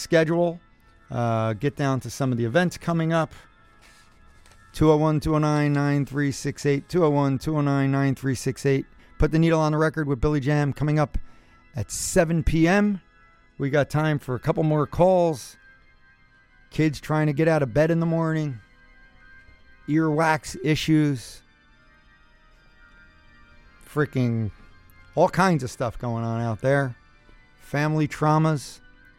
schedule, get down to some of the events coming up. 201-209-9368, 201-209-9368. Put the Needle on the Record with Billy Jam coming up at 7 p.m. We got time for a couple more calls. Kids trying to get out of bed in the morning. Earwax issues. Freaking all kinds of stuff going on out there. Family traumas.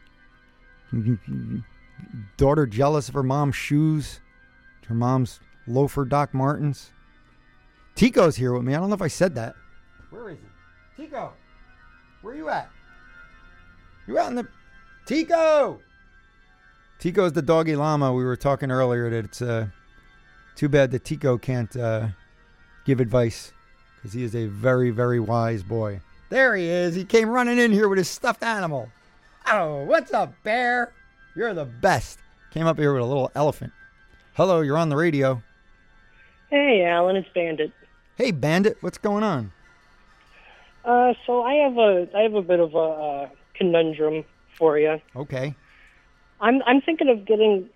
Daughter jealous of her mom's shoes. Her mom's loafer Doc Martens. Tico's here with me. I don't know if I said that. Where is he? Tico! Where you at? You out in the... Tico! Tico's the doggy llama. We were talking earlier that it's too bad that Tico can't give advice because he is a very, very wise boy. There he is. He came running in here with his stuffed animal. Oh, what's up, bear? You're the best. Came up here with a little elephant. Hello, you're on the radio. Hey, Alan, it's Bandit. Hey, Bandit, what's going on? So I have a bit of a conundrum for you. Okay. I'm thinking of getting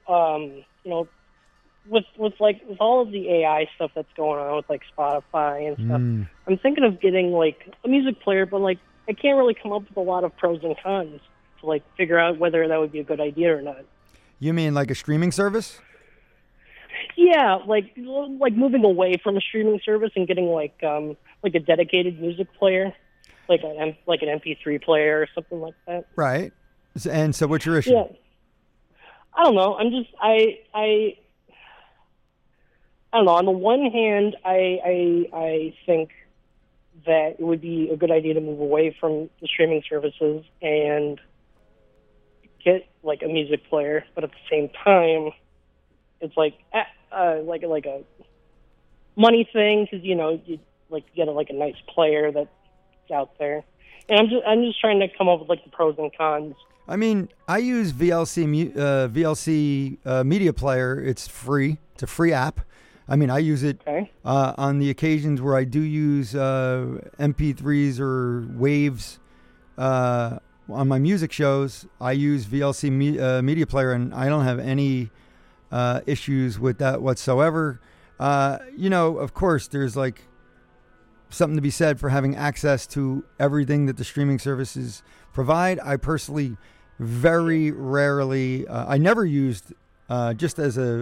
with all of the AI stuff that's going on with like Spotify and stuff. I'm thinking of getting like a music player, but like I can't really come up with a lot of pros and cons to like figure out whether that would be a good idea or not. You mean like a streaming service? Yeah, like moving away from a streaming service and getting like a dedicated music player, like an MP3 player or something like that. Right. And so, what's your issue? Yeah. I don't know. I don't know. On the one hand, I think that it would be a good idea to move away from the streaming services and get like a music player, but at the same time, it's like a money thing because you get a nice player that's out there, and I'm just trying to come up with like the pros and cons. I mean, I use VLC Media Player. It's free. It's a free app. I mean, I use it on the occasions where I do use MP3s or waves on my music shows. I use VLC Media Player, and I don't have any issues with that whatsoever. Of course, there's like something to be said for having access to everything that the streaming services provide. I personally very rarely, I never used I just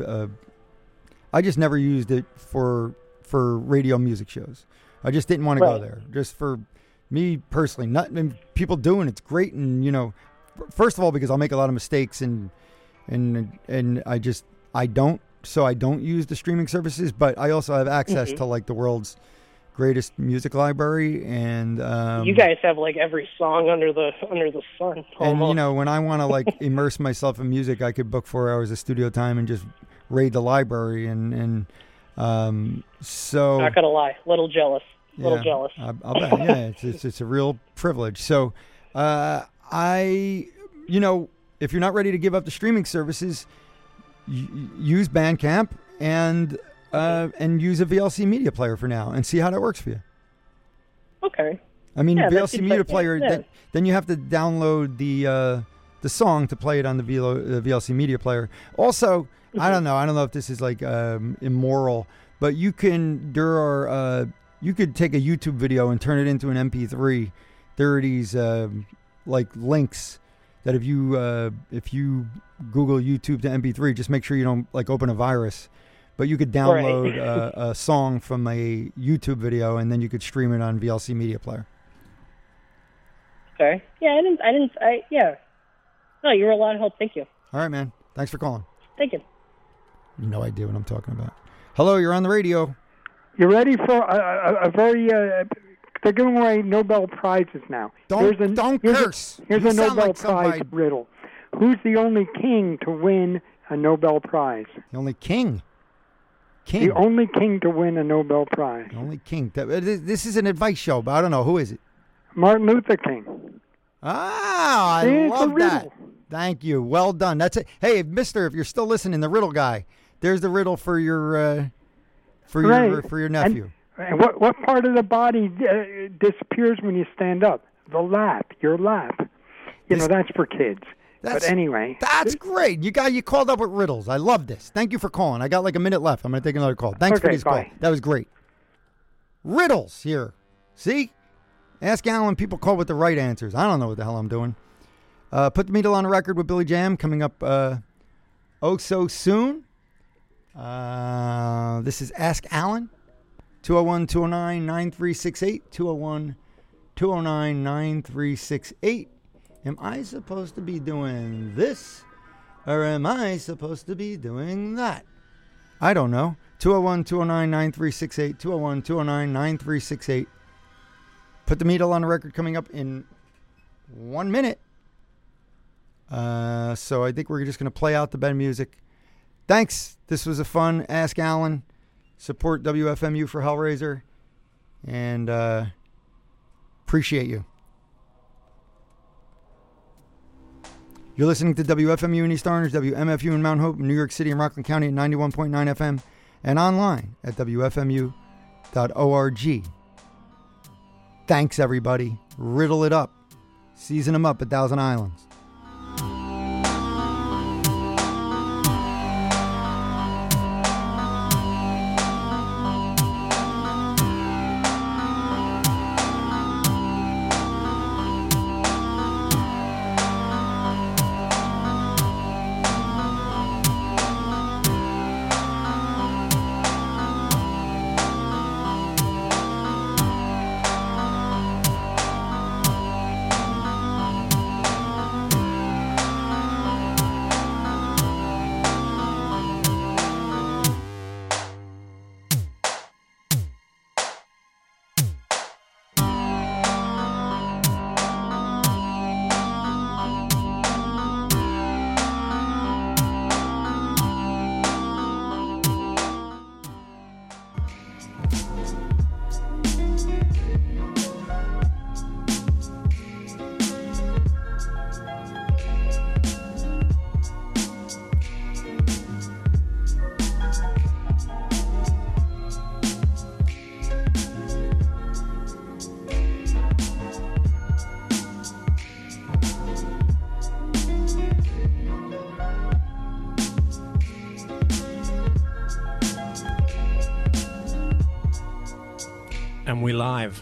never used it for radio music shows. I just didn't want to go there. Just for me personally, people doing it's great, and first of all because I'll make a lot of mistakes and I don't use the streaming services, but I also have access to like the world's greatest music library, and you guys have like every song under the sun. Almost. And when I want to like immerse myself in music, I could book 4 hours of studio time and just raid the library, and so not gonna lie, little jealous. I'll bet. Yeah, it's a real privilege. So if you're not ready to give up the streaming services, use Bandcamp and use a VLC Media Player for now and see how that works for you. Okay. I mean, VLC Media Player, then you have to download the song to play it on the VLC Media Player. Also, I don't know if this is like immoral, but you could take a YouTube video and turn it into an MP3. There are these like links that if you Google YouTube to MP3, just make sure you don't like open a virus. But you could download a song from a YouTube video, and then you could stream it on VLC Media Player. Okay. Yeah, yeah. No, you were a lot of help. Thank you. All right, man. Thanks for calling. Thank you. No idea what I'm talking about. Hello, you're on the radio. You ready for a very... they're giving away Nobel Prizes now. Don't curse. Here's a Nobel Prize riddle. Who's the only king to win a Nobel Prize? The only king? The only king to win a Nobel Prize. The only king. This is an advice show, but I don't know. Who is it? Martin Luther King. Ah, I love that. Thank you. Well done. That's it. Hey, mister, if you're still listening, the riddle guy, there's the riddle for your nephew. And what part of the body disappears when you stand up? The lap, your lap. That's for kids. But anyway. That's great. You called up with riddles. I love this. Thank you for calling. I got like a minute left. I'm going to take another call. Thanks for this call. That was great. Riddles here. See? Ask Alan. People call with the right answers. I don't know what the hell I'm doing. Put the Needle on the Record with Billy Jam coming up so soon. This is Ask Alan. 201-209-9368. 201-209-9368. Am I supposed to be doing this? Or am I supposed to be doing that? I don't know. 201-209-9368. 201-209-9368. Put the Needle on the Record coming up in 1 minute. So I think we're just going to play out the bed music. Thanks. This was a fun Ask Alan. Support WFMU for Hellraiser. And appreciate you. You're listening to WFMU in East Orange, WMFU in Mount Hope, New York City and Rockland County at 91.9 FM, and online at WFMU.org. Thanks, everybody. Riddle it up. Season them up at Thousand Islands. And we live.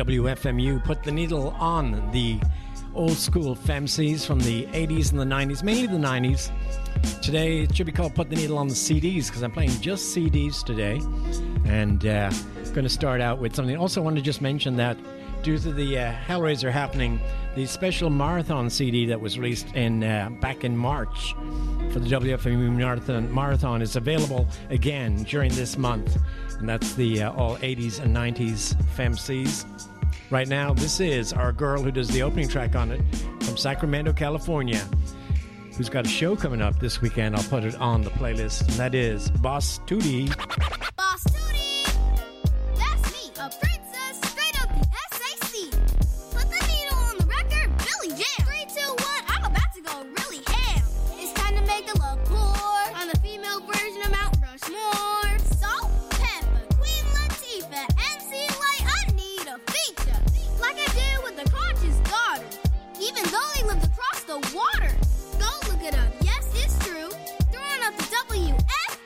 WFMU put the needle on the old school femcs from the 80s and the 90s, mainly the 90s. Today it should be called Put the Needle on the CDs because I'm playing just CDs today. And going to start out with something. Also want to just mention that due to the Hellraiser happening, the special marathon CD that was released in back in March for the WFMU Marathon is available again during this month. And that's the all 80s and 90s femcs. Right now, this is our girl who does the opening track on it from Sacramento, California, who's got a show coming up this weekend. I'll put it on the playlist. And that is Boss Tootie. Boss Tootie! That's me, a princess straight up the SAC. Put the needle on the record, Billy Jam. 3, 2, 1, I'm about to go really ham. It's time to make the love pour on the female version of Mount Rushmore. Salt, pepper, Queen Latifah, MC Light, I need a feature. Like I did with the conscious daughter, even though they lived across the water. Go look it up, yes, it's true. Throwing up the WFMU.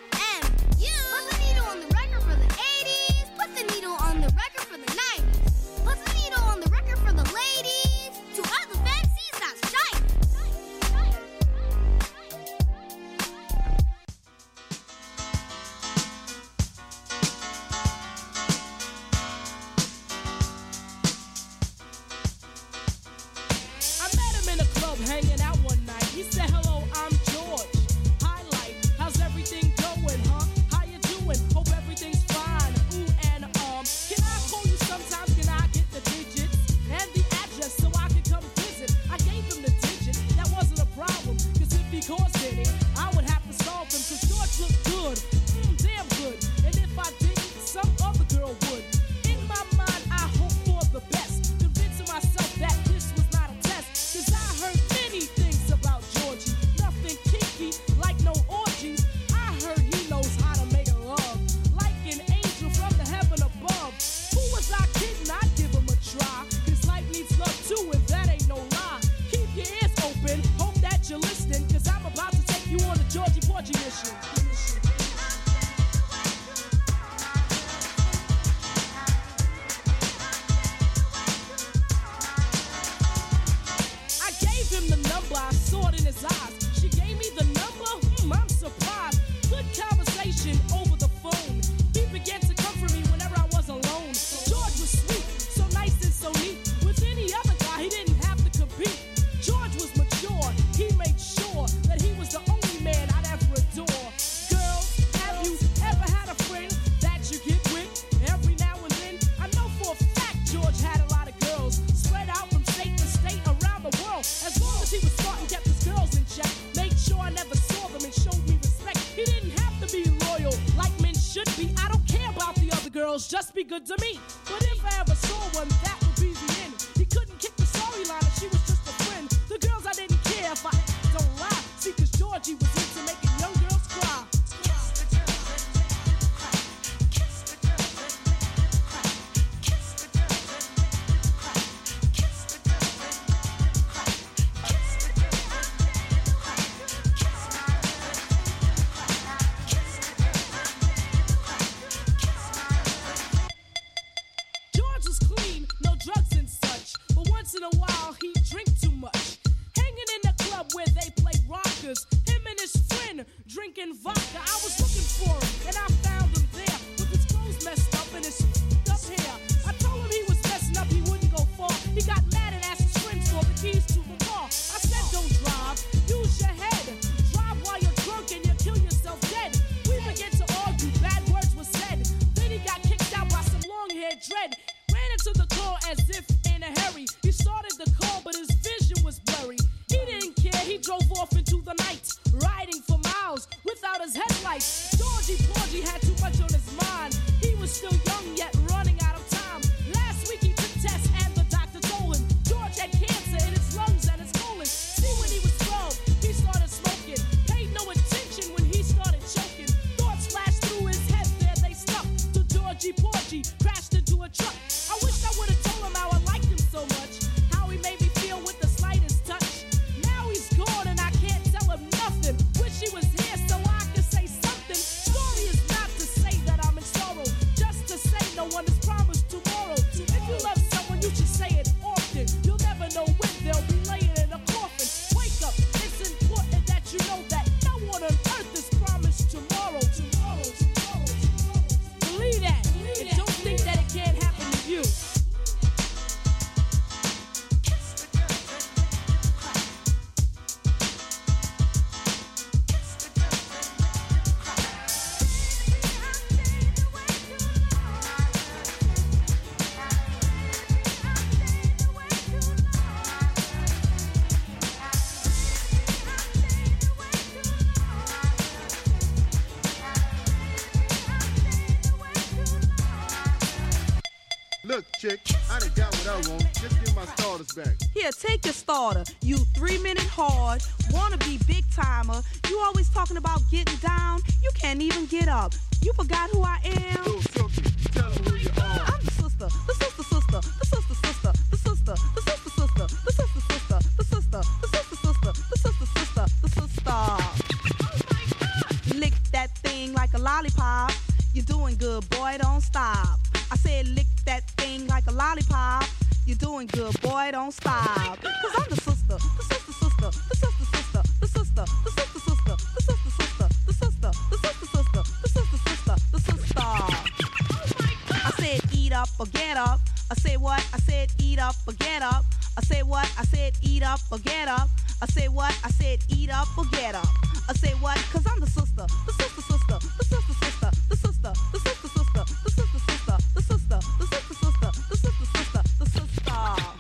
Put the needle on the record for the 80s. Put the needle on the record for the 90s. Put the needle on the record for the ladies. To other fancies, that's shite. I met him in a club hanging out one night. He said, hello, I'm George. Hi, life. How's everything going, huh? How you doing? Hope everything's fine. Ooh, and can I call you sometimes? Can I get the digits and the address so I can come visit? I gave him the digits. That wasn't a problem. Cause if he caused any, I would have to solve them. Cause George looked good. Damn good. And if I didn't, some other girl would. In my mind, I hope for the best. Convincing myself that this was not a test. Cause I heard many things about Georgie. Nothing kinky, like no orgies. I heard he knows how to make love. Like an angel from the heaven above. Who was I kidding? I'd give him a try. Cause life needs love too, and that ain't no lie. Keep your ears open, hope that you I gave him the number, I saw it in his eyes. She gave me the number, I'm surprised. Good conversation over the phone. He began to comfort me whenever I was alone. George was sweet, so nice and so neat. With any other guy, he didn't have to compete. George was mature, he made sure that he was the only man I'd ever adore. Girls, have you ever had a friend that you get with every now and then? I know for a fact George had a lot of girls spread out from state to state around the world. As long as he was smart and kept his girls in check, made sure I never saw them and showed me respect. He didn't have to be loyal like men should be. I don't care about the other girls, just be good to me. But if I ever saw one, that would be the end. He couldn't kick the storyline if she was just a friend. The girls I didn't care if I don't lie. See, cause Georgie was into making young girls cry. George was clean, no drugs and such. But once in a while, he'd drink too much. Hanging in the club where they play rockers. Him and his friend drinking vodka. I was looking for him, and I found him there. With his clothes messed up and his f***ed up hair. I told him he was messing up, he wouldn't go far. He got mad and asked his friends for the keys to the car. I said, don't drive, use your head. Drive while you're drunk and you'll kill yourself dead. We began to argue, bad words were said. Then he got kicked out by some long-haired dread. Ran into the car as if in a hurry. He started the car, but his vision was blurry. He didn't care, he drove off into the night, riding for miles without his headlights. Georgie Porgy had too much on his mind. He was still young, yet running out of time. Last week he took tests and the doctor told him George had cancer in his lungs and his colon. See, when he was 12, he started smoking. Paid no attention when he started choking. Thoughts flashed through his head, there they stuck. To Georgie Porgy, crashed into a truck. I wish I would have told him how I liked him so much. How he made me feel with the slightest touch. Now he's gone and I can't tell him nothing. Wish he was here so I could say something. Story is not to say that I'm in sorrow, just to say no one is promised tomorrow. If you love someone, you should say it often. You'll never know when they'll be laying in a coffin. Wake up, it's important that you know that no one on earth is promised tomorrow. Believe that, and don't think that it can't happen to you. Look, chick, I done got what I want. Just give my starters back. Here, take your starter. You 3-minute hard, wanna be big timer. You always talking about getting down. You can't even get up. You forgot who I am. Little Silky, tell them who you are. I'm the sister, the sister, sister, the sister, sister, the sister, the sister, sister, the sister, sister, the sister, the sister, sister, the sister, sister, the sister. Oh my God! Lick that thing like a lollipop. You're doing good, boy, don't stop. I said lick that thing like a lollipop. You're doing good, boy, don't stop. Cause I'm the sister, the sister, sister, the sister, sister, the sister, the sister, sister, the sister, sister, the sister, the sister, sister, the sister, sister, the sister. Oh my God. I said eat up or get up. I said what? I said eat up or get up. I said what? I said eat up or get up. I said what? I said eat up or get up. I said what? Cause I'm the sister, the sister, sister, the sister, sister, the sister, the sister, sister, the sister, sister, the sister, the sister, sister, the sister, sister, the sister.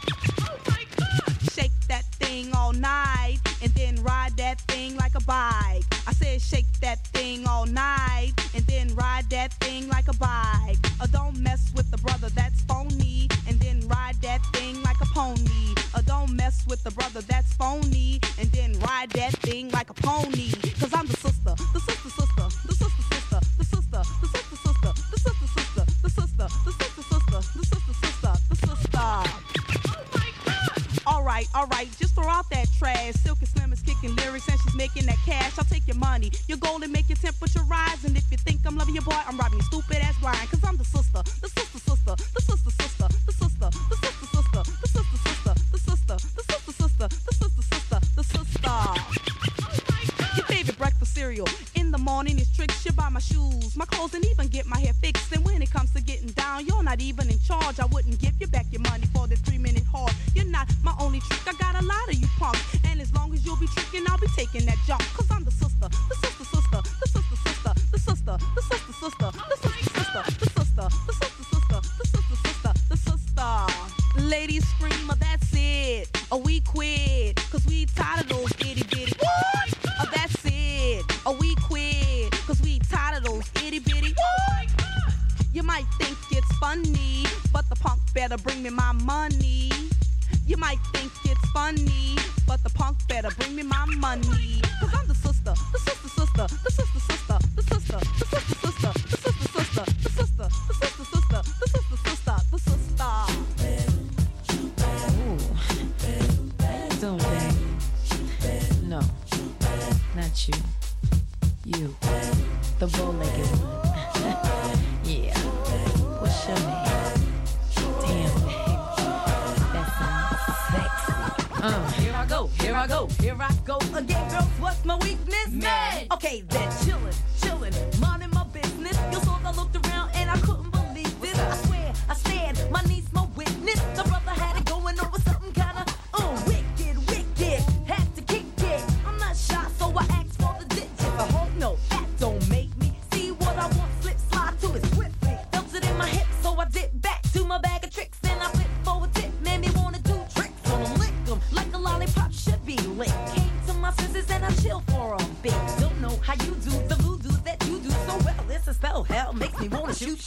Oh my God! Shake that thing all night and then ride that thing like a bike. I said shake that thing all night and then ride that thing like a bike. Don't mess with the brother that's phony and then ride that thing like a pony. Don't mess with the brother that's phony and then ride that thing like a pony. Cause I'm the sister, the sister, sister, the sister, sister, the sister, the sister, sister, the sister, sister, the sister, the sister, sister, the sister, sister, the sister. Oh my God! All right, just throw out that that trash. Silky Slim is kicking lyrics and she's making that cash. I'll take your money, your gold, and make your temperature rise. And if you think I'm loving your boy, I'm robbing you stupid ass blind. Cause I'm the sister, the sister, sister, the sister, sister, the sister, the sister, sister, the sister, sister, the sister, the sister, sister, the sister, sister, the sister. Your favorite breakfast cereal. In the morning is tricks, you buy my shoes, my clothes, and even get my hair fixed. And when it comes to getting down, you're not even in charge. I wouldn't give you back your money for the 3-minute haul. You're not my only trick, I got a lot of you punks. And as long as you'll be tricking, I'll be taking that jump. Cause I'm the sister, the sister, sister, the sister, sister, the sister, the sister, sister, the sister, sister, the sister, the sister, sister, the sister, sister, the sister. Ladies scream, that's it. Oh, we quit, cause we tired of those itty bitty. What? Oh, that's it. Oh, we quit, cause we tired of those itty bitty. What? You might think it's funny, but the punk better bring me my money. You might think it's funny, but the punk better bring me my money. Cause I'm the sister, the sister, sister, the sister, sister, the sister, the sister, sister, the sister, sister, the sister, the sister, sister, the sister, sister, the sister. Ooh, how you doing, babe? No, not you. You, the bow-legged one. Yeah. What's your name? Damn, babe. That sounds sexy. Here I go, here I go, here I go again, girls. What's my weakness? Mad. Okay, then chillin', minding my business. You saw I looked around and I couldn't believe this. I swear, I stared, my niece, my witness. The brother had it going over something kinda wicked. Had to kick it. I'm not shy, so I asked for the digits. I hope no, that don't make me see what I want. Slip, slide to it swiftly. Felt it in my hip, so I dipped back to my bag of tricks and I flipped for a tip. Made me wanna do tricks on them, lick 'em like a lollipop should be licked. Came to my senses and I chill for a bit. Don't know how you do the voodoo that you do so well. It's a spell, hell makes me wanna shoot.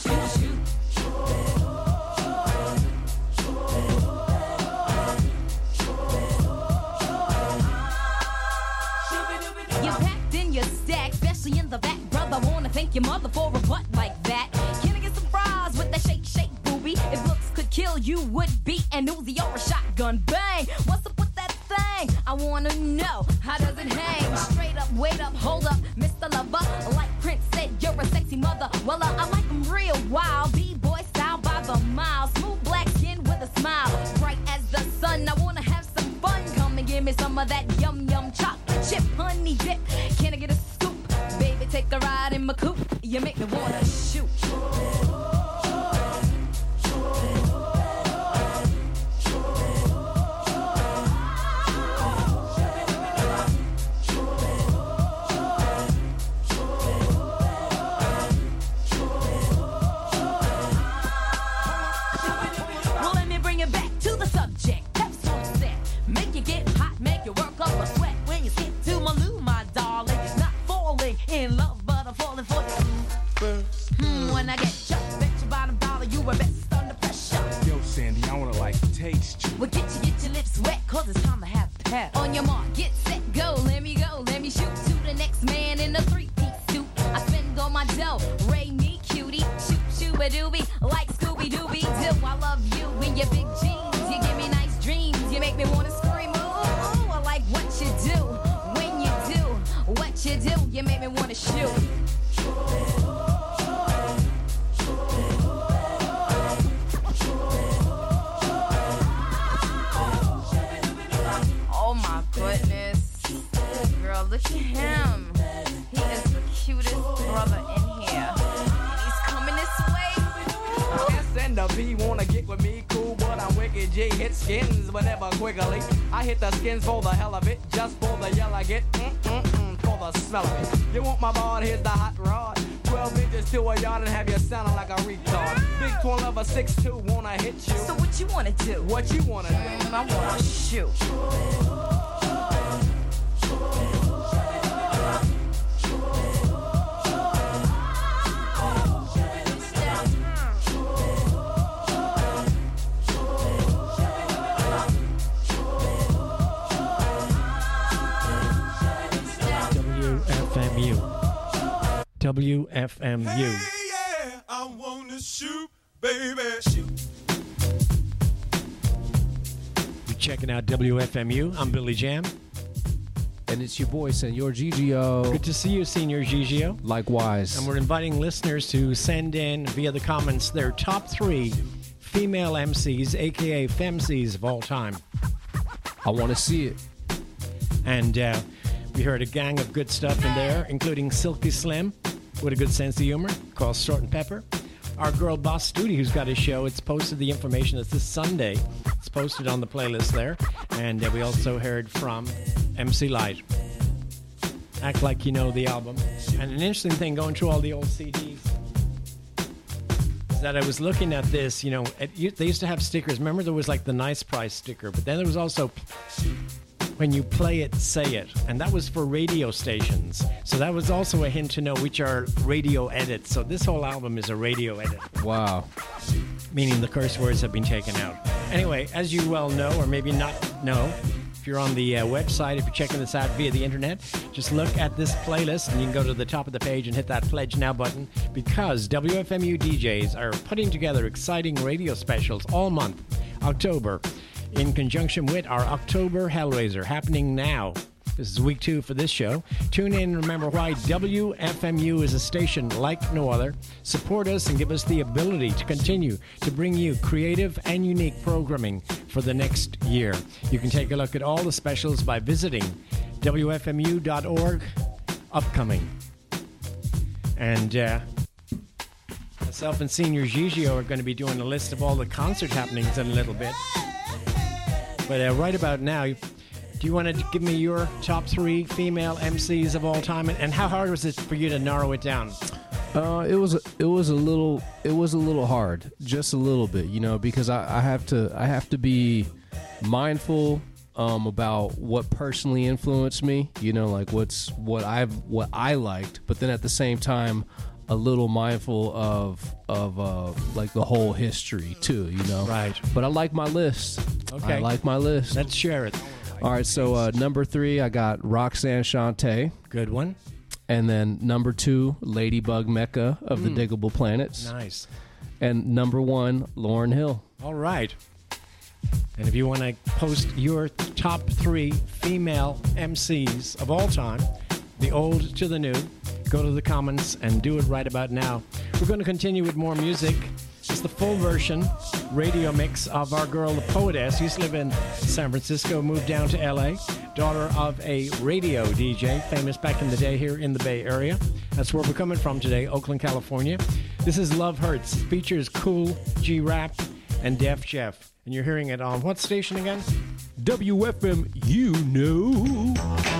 You packed in your stack, especially in the back, brother. Wanna thank your mother for a butt like that. Can I get some fries with that shake, booby? If looks could kill, you would be an Uzi or a shotgun. Bang! What's up with that thing? I wanna know, how does it hang? Straight up, wait up, hold up, Mr. Lover. Like Prince said, you're a sexy mother. Well, I like them real wild. B-boy style by the mile. Smooth black skin with a smile. Bright as the sun, I wanna have some fun. Come and give me some of that yum chocolate chip honey dip. Can I get a scoop? Baby, take a ride in my coupe. You make me wanna shoot. Well, let me bring it back to the subject. Peps on set. Make you get hot, make you work up a sweat. When you skip to my loo, my darling. Not falling in love, but I'm falling for you. When I get jumped, bet you bottom dollar, you were best under pressure. Yo, Sandy, I wanna taste you. Well, get your lips wet, cause it's time to have pep. On your mark, get set, go, let me shoot to the next man in a 3-piece suit. I spend all my dough, Ray me cutie, shoot-a-doobie, like Scooby-Dooby-Doo. I love you in your big jeans, you give me nice dreams, you make me wanna scream, ooh, I like what you do, when you do, what you do, you make me wanna shoot. Oh my goodness. Girl, look at him. He is the cutest brother in here. He's coming this way. S and the B wanna get with me, cool, but I'm wicked G. Hit skins, but never quickly. I hit the skins for the hell of it, just for the yell I get. For the smell of it. You want my ball? Here's the hot rod. 12 inches to a yard and have you sounding like a retard. Big 12 of a 6'2", wanna hit you. So what you wanna do? What you wanna do? I wanna shoot. WFMU. Hey, yeah, I wanna shoot, baby, shoot. We checking out WFMU. I'm Billy Jam. And it's your boy, Senor Gigio. Good to see you, Senor Gigio. Likewise. And we're inviting listeners to send in, via the comments, their top 3 female MCs, a.k.a. femcs of all time. I want to see it. And we heard a gang of good stuff in there, including Silky Slim, with a good sense of humor, called Salt and Pepper. Our girl Boss Studi, who's got a show, it's posted the information. It's this Sunday. It's posted on the playlist there. And we also heard from MC Light. Act Like You Know the album. And an interesting thing going through all the old CDs is that I was looking at this, you know, they used to have stickers. Remember there was like the Nice Price sticker, but then there was also When You Play It, Say It. And that was for radio stations. So that was also a hint to know which are radio edits. So this whole album is a radio edit. Wow. Meaning the curse words have been taken out. Anyway, as you well know, or maybe not know, if you're on the website, if you're checking this out via the internet, just look at this playlist and you can go to the top of the page and hit that Pledge Now button, because WFMU DJs are putting together exciting radio specials all month, October, in conjunction with our October Hellraiser happening now. This is week 2 for this show. Tune in and remember why WFMU is a station like no other. Support us and give us the ability to continue to bring you creative and unique programming for the next year. You can take a look at all the specials by visiting WFMU.org. Upcoming. And myself and Senior Gigio are going to be doing a list of all the concert happenings in a little bit. But right about now, do you want to give me your top 3 female MCs of all time, and how hard was it for you to narrow it down? It was a little hard, just a little bit, you know, because I have to be mindful about what personally influenced me, you know, like what I liked, but then at the same time a little mindful of like the whole history too, you know. Right. But I like my list. Okay. I like my list. Let's share it. All right, so number 3, I got Roxanne Shante. Good one. And then number 2, Ladybug Mecca of the Diggable Planets. Nice. And number 1, Lauryn Hill. All right. And if you want to post your top 3 female MCs of all time, the old to the new, go to the comments and do it right about now. We're going to continue with more music. It's the full version radio mix of our girl, the Poetess. Used to live in San Francisco, moved down to L.A., daughter of a radio DJ, famous back in the day here in the Bay Area. That's where we're coming from today, Oakland, California. This is Love Hurts. It features Cool, G-Rap, and Def Jeff. And you're hearing it on what station again? WFM, you know.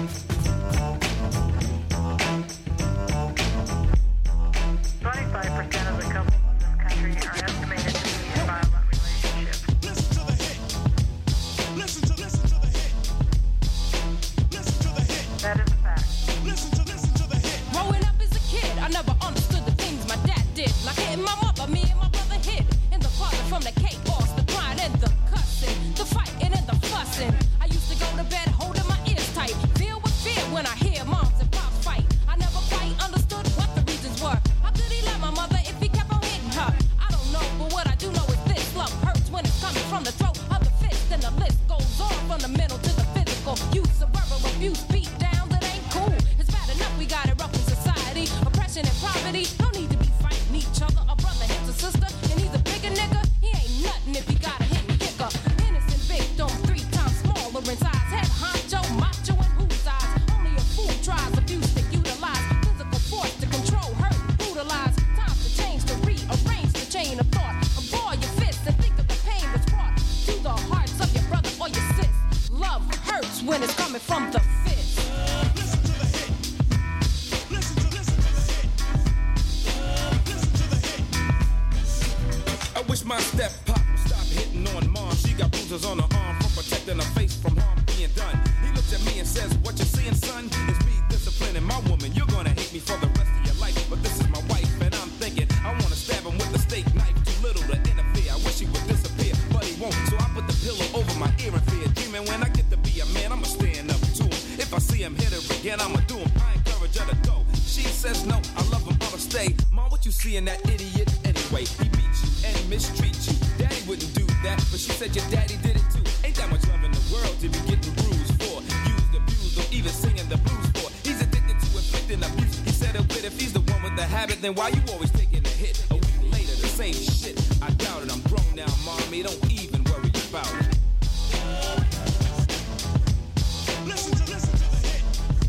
25% of the couples in this country are estimated to be in violent relationships. Listen to the hit. Listen to the hit. Listen to the hit. That is a fact. Listen to the hit. Growing up as a kid, I never understood the things my dad did. Like hitting my mother, me and my brother hid in the closet from the chaos, the crying and the cussing, the fighting and the fussing. I used to go to bed holding my ears tight, filled with fear when I hear moms and pops fight. I never quite understood what the reasons were. How could he love my mother if he kept on hitting her? I don't know, but what I do know is this: love hurts when it's coming from the throat of the fist, and the list goes on from the mental to the physical. Use of verbal abuse, beat down, that ain't cool. It's bad enough we got it rough in society. Oppression and poverty, no need to be fighting each other. A brother hits a sister, and he's a bigger nigga. He ain't nothing if he got a hit kicker. Innocent victim, 3 times smaller in size. Head honcho, macho, and whose eyes? Only a fool tries abuse to utilize physical force to control, hurt, brutalize. Time to change, to rearrange the chain of thought. Ball your fists and think of the pain that's brought to the hearts of your brother or your sis. Love hurts when it's coming from the fist. Listen to the hit. Listen to the hit. Listen to the hit. I wish my step pop would stop hitting on mom. She got bruises on her arm from protecting her face from harm being done. He looks at me and says, what you're seeing, son, is me disciplining my woman. You're gonna hate me for the rest of your life, but this is my wife, and I'm thinking I wanna stab him with a steak knife. Too little to interfere. I wish he would disappear, but he won't. So I put the pillow over my ear and fear, dreaming when I get to be a man, I'ma stand up to him. If I see him hit her again, I'ma do him. I encourage her to go. She says no, I love him, I'ma stay. Mom, what you see in that idiot anyway? He beats you and mistreats you. Daddy wouldn't do that, but she said your daddy did it too. Ain't that much love in the world to be getting bruised for. Used, abused, or even singing the blues for. He's addicted to inflicting abuse. He said it with if he's the one with the habit, then why you always taking a hit? A week later, the same shit. I doubt it. I'm grown now, mommy. Don't even worry about it. Listen to the hit.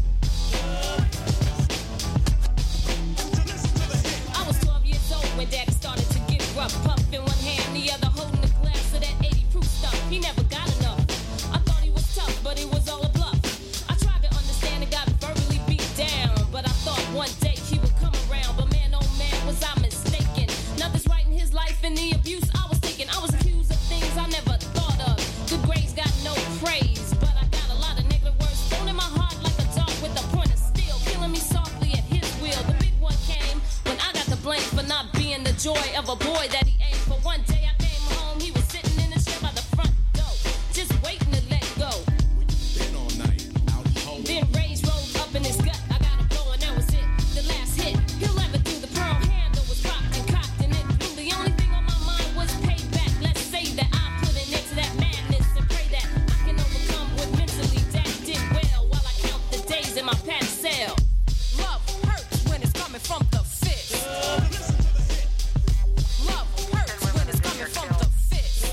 I was 12 years old when Daddy started to get rough. Puff in one hand, the other holding the glass of that 80 proof stuff. He never got enough. I thought he was tough, but he was all a bluff. I tried to understand and got verbally beat down, but I thought one day he would come around. But man, oh man, was I mistaken. Nothing's right in his life and the abuse I was taking. I was accused of things I never thought of. Good grades got no praise, but I got a lot of negative words thrown in my heart like a dart with a point of steel, killing me softly at his will. The big one came when I got the blame for not being the joy of a boy that he aimed for. One day I came home, he was sitting in the chair by the front door, just waiting to let go. Been all night, out cold. Then rage rose up in his gut. I got a blow and that was it. The last hit. He'll ever do the pearl handle was rocked and cocked and it blew. The only thing on my mind was payback. Let's say that I put an end to that madness and pray that I can overcome what mentally Daddy did well while I count the days in my padded cell. Love hurts when it's coming from the fist. Love hurts when it's coming from the fist.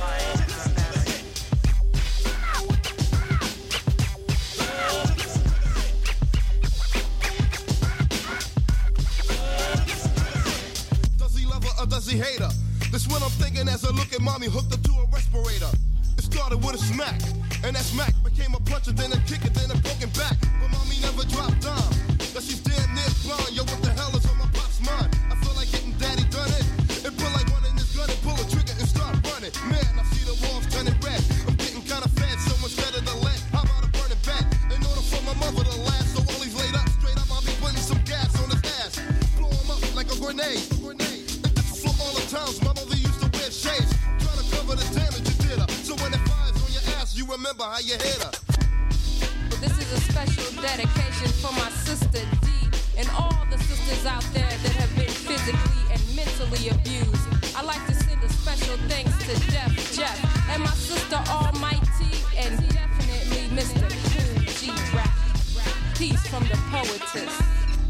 Does he love her or does he hate her? That's what I'm thinking as I look at mommy hooked up to a respirator. It started with a smack, and that smack became a punch, and then a kick, and then a broken back. But mommy never dropped down. That she's damn near blind. Yo, what the hell is on my pop's mind? I feel like getting daddy done it. And pull like one in his gun and pull a trigger and start running. Man, I see the walls turning red. I'm getting kind of fed, so instead of the lead, how about a burning bed? In order for my mother to last, so while he's laid up straight up, I'll be putting some gas on his ass. Blow him up like a grenade. For all the times my mother used to wear shades, trying to cover the damage you did her. So when it fires on your ass, you remember how you hit her. This is a special dedication for my sister D and all the sisters out there that have been physically and mentally abused. I like to send a special thanks to Def Jeff and my sister Almighty and definitely Mr. Cool G Rap. Peace from the poetess.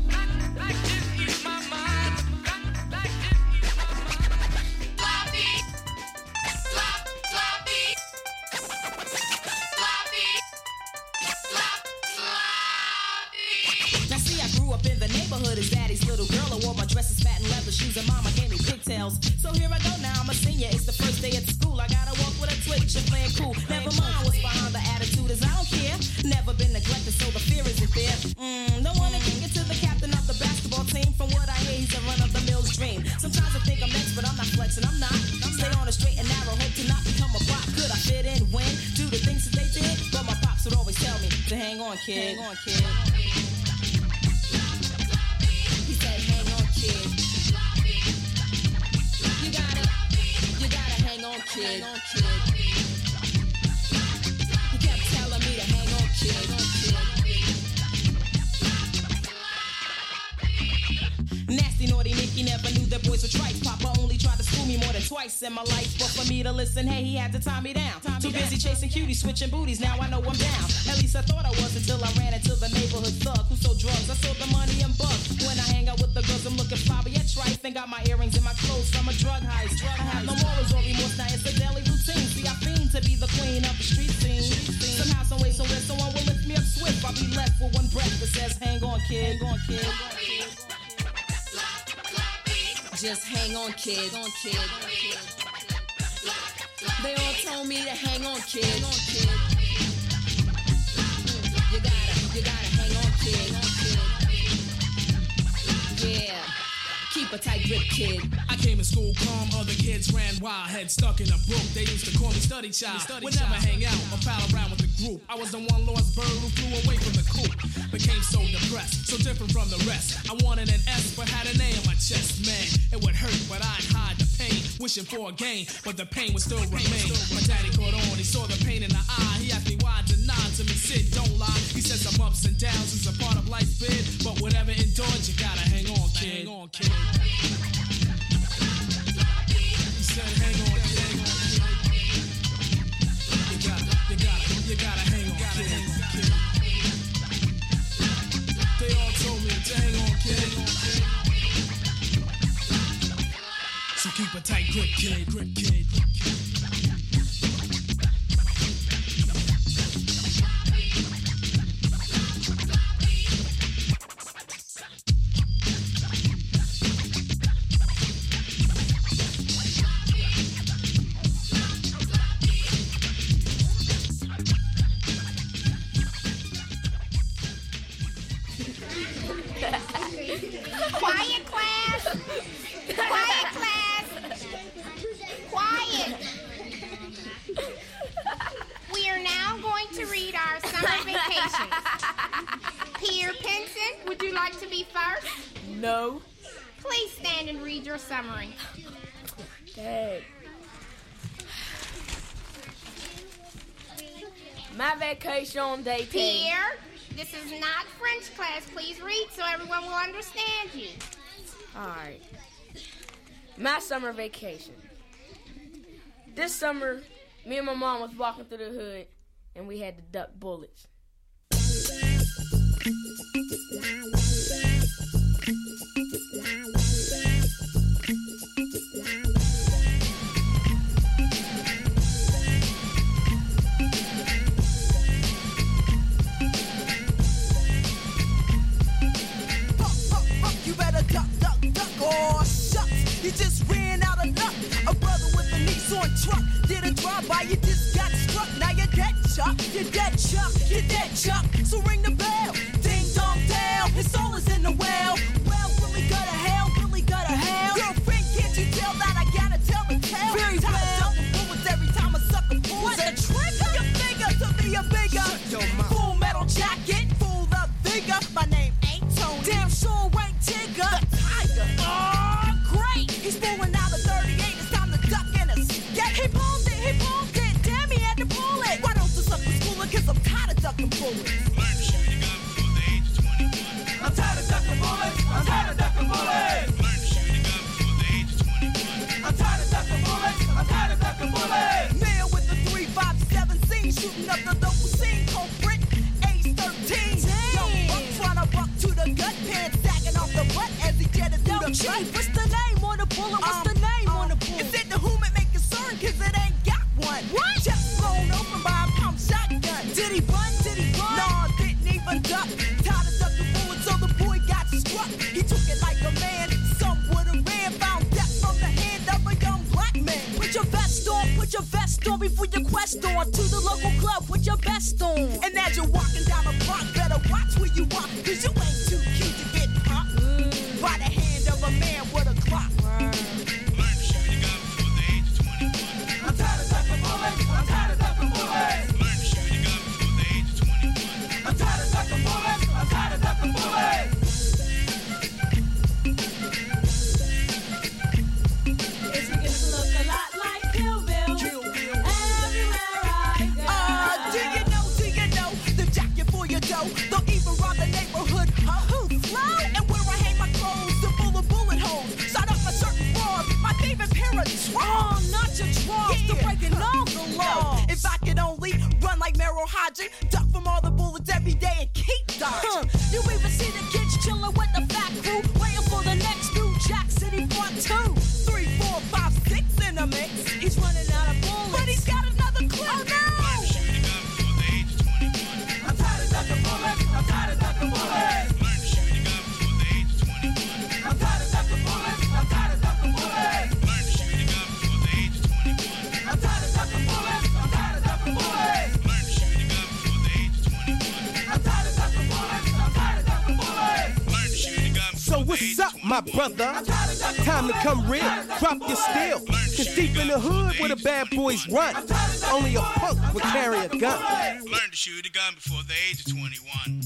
As daddy's little girl, I wore my dresses, fat and leather shoes, and mama gave me pigtails. So here I go now, I'm a senior. It's the first day at school. I gotta walk with a twitch and playing cool. Never mind what's behind the attitude, is I don't care. Never been neglected, so the fear isn't there. Don't wanna kick it to the captain of the basketball team. From what I hear, he's a run-of-the-mill's dream. Sometimes I think I'm next, but I'm not flexing. I'm not. Stay on a straight and narrow, hope to not become a bot. Could I fit in, win, do the things that they did? But my pops would always tell me to hang on, kid. Hang on, kid. Kid. He kept telling me to hang on, kid. Nasty, naughty Nicky never knew that boys were tripe. Papa only tried to school me more than twice in my life. But for me to listen, hey, he had to tie me down. Too busy chasing cuties, switching booties, now I know I'm down. At least I thought I was until I ran into the neighborhood thug who sold drugs. I sold the money and bugs. When I hang out with the girls, I'm looking flabby at tripe. And got my earrings and my clothes from a drug heist. I have no morals or remorse, now it's a daily routine. See, I fiend to be the queen of the street scene. Somehow, some way, somewhere, someone will lift me up swift. I'll be left with one breath that says, hang on, kid. Hang on, kid. Just hang on, kid. They all told me to hang on, kid. You gotta hang on, kid. Yeah. Keep a tight grip, kid. I came to school calm, other kids ran wild, head stuck in a brook. They used to call me study child. Would never hang out or pal around with the group. I was the one lost bird who flew away from the coop. Became so depressed, so different from the rest. I wanted an S, but had an A on my chest. Man, it would hurt, but I'd hide the pain. Wishing for a gain, but the pain would still remain. My daddy caught on, he saw the pain in the eye. He asked me why I denied to me, Sid, don't lie. He said some ups and downs is a part of life's bid, but whatever endured, you gotta hang on, kid. He said, hang on, kid. You gotta keep a tight grip, kid. Grip, kid. Quiet, class. Quiet, class. Quiet. We are now going to read our summer vacations. Pierre Pinson, would you like to be first? No. Please stand and read your summary. Dad. My vacation day 10. Pierre, this is not French class. Please read so everyone will understand you. Alright. My summer vacation. This summer, me and my mom was walking through the hood, and we had to duck bullets. You better duck, duck, duck, or shucks. You just ran out of luck. A brother with a Nissan truck did a drive-by, you just got struck. Now you're dead, Chuck. You're dead, Chuck. You're dead, Chuck. So ring the bell. Ding dong down. His soul is in the well. Well, really go to hell. Really go to hell. Girlfriend, can't you tell that I gotta tell the tale? Very well. Tired of ducking bullets every time a sucker pulls. What the trigger? Your finger to be a bigger. Full metal jacket. Full of vigor. My name ain't Tony. Damn sure ain't Tigger. The tiger. Oh, great. He's pulling out a 38. It's time to duck and escape. He pulled it. He pulled it. Damn, he had to pull it. Why don't the suckers pull it? Cause I'm tired of ducking bullets. Learn to shoot a gun before the age of 21. I'm tired of ducking bullets. I'm tired of ducking bullets. Learn to shoot a gun before the age of 21. I'm tired of ducking bullets. I'm tired of ducking bullets. Man with the 357 scene, shooting up the local scene. Culprit, age 13. Young buck trying to buck to the gut, pants sagging off the butt as he jetted through the gut. What's the name on the bullet? What's the name on the bullet? Is it the whom it may concern? Cause it ain't got one. What? Just blown open by a pump shotgun. Did he run? Did he run? No, didn't even duck. Tired of ducking bullets, so the boy got struck. He took it like a man. Some would've ran, found death from the hand of a young black man. Put your vest on, before your quest on. To the local club with your vest on. And as you're walking down the block, better watch where you walk. Cause you ain't too cute to get popped by the hand of a man with a clock. Learn to shoot a gun before the age of 21. I'm tired of ducking bullets. I'm tired of ducking bullets. Learn to shoot a gun before the age of 21. I'm tired of ducking bullets. I'm tired of ducking bullets. It's beginning to look a lot like Kill Bill. Everywhere I go. Do you know the jacket for your dough? Don't even rob the neighborhood hoe. Flow and where I hang my clothes, the full of bullet holes. Shot up my shirt and bras, my favorite pair of drawers. Oh, not your drawers, to breaking all the law. If I could only run like Merrill Hodgson, duck from all the bullets every day and keep dodging. You even see the kids chilling with the fat crew, waiting for the next new Jack City Part 2. 3, 4, 5, 6 in the mix. He's running out of bullets, but he's got another clip. Oh no! I'm tired of ducking bullets. I'm tired of ducking bullets. Learn to shoot a gun before the age of 21. I'm tired of ducking bullets. I'm tired of ducking bullets. Learn to shoot a gun before the age of 21. I'm tired of ducking bullets. I'm tired of ducking bullets. Learn to shoot a gun before the age of 21. I'm tired of ducking bullets. I'm tired of ducking bullets. Learn to shoot a gun. So what's up, my brother? Time to come real, drop your steel. Cause deep in the hood where the bad boys run, only a punk would carry a gun. Learn to shoot a gun before the age of 21.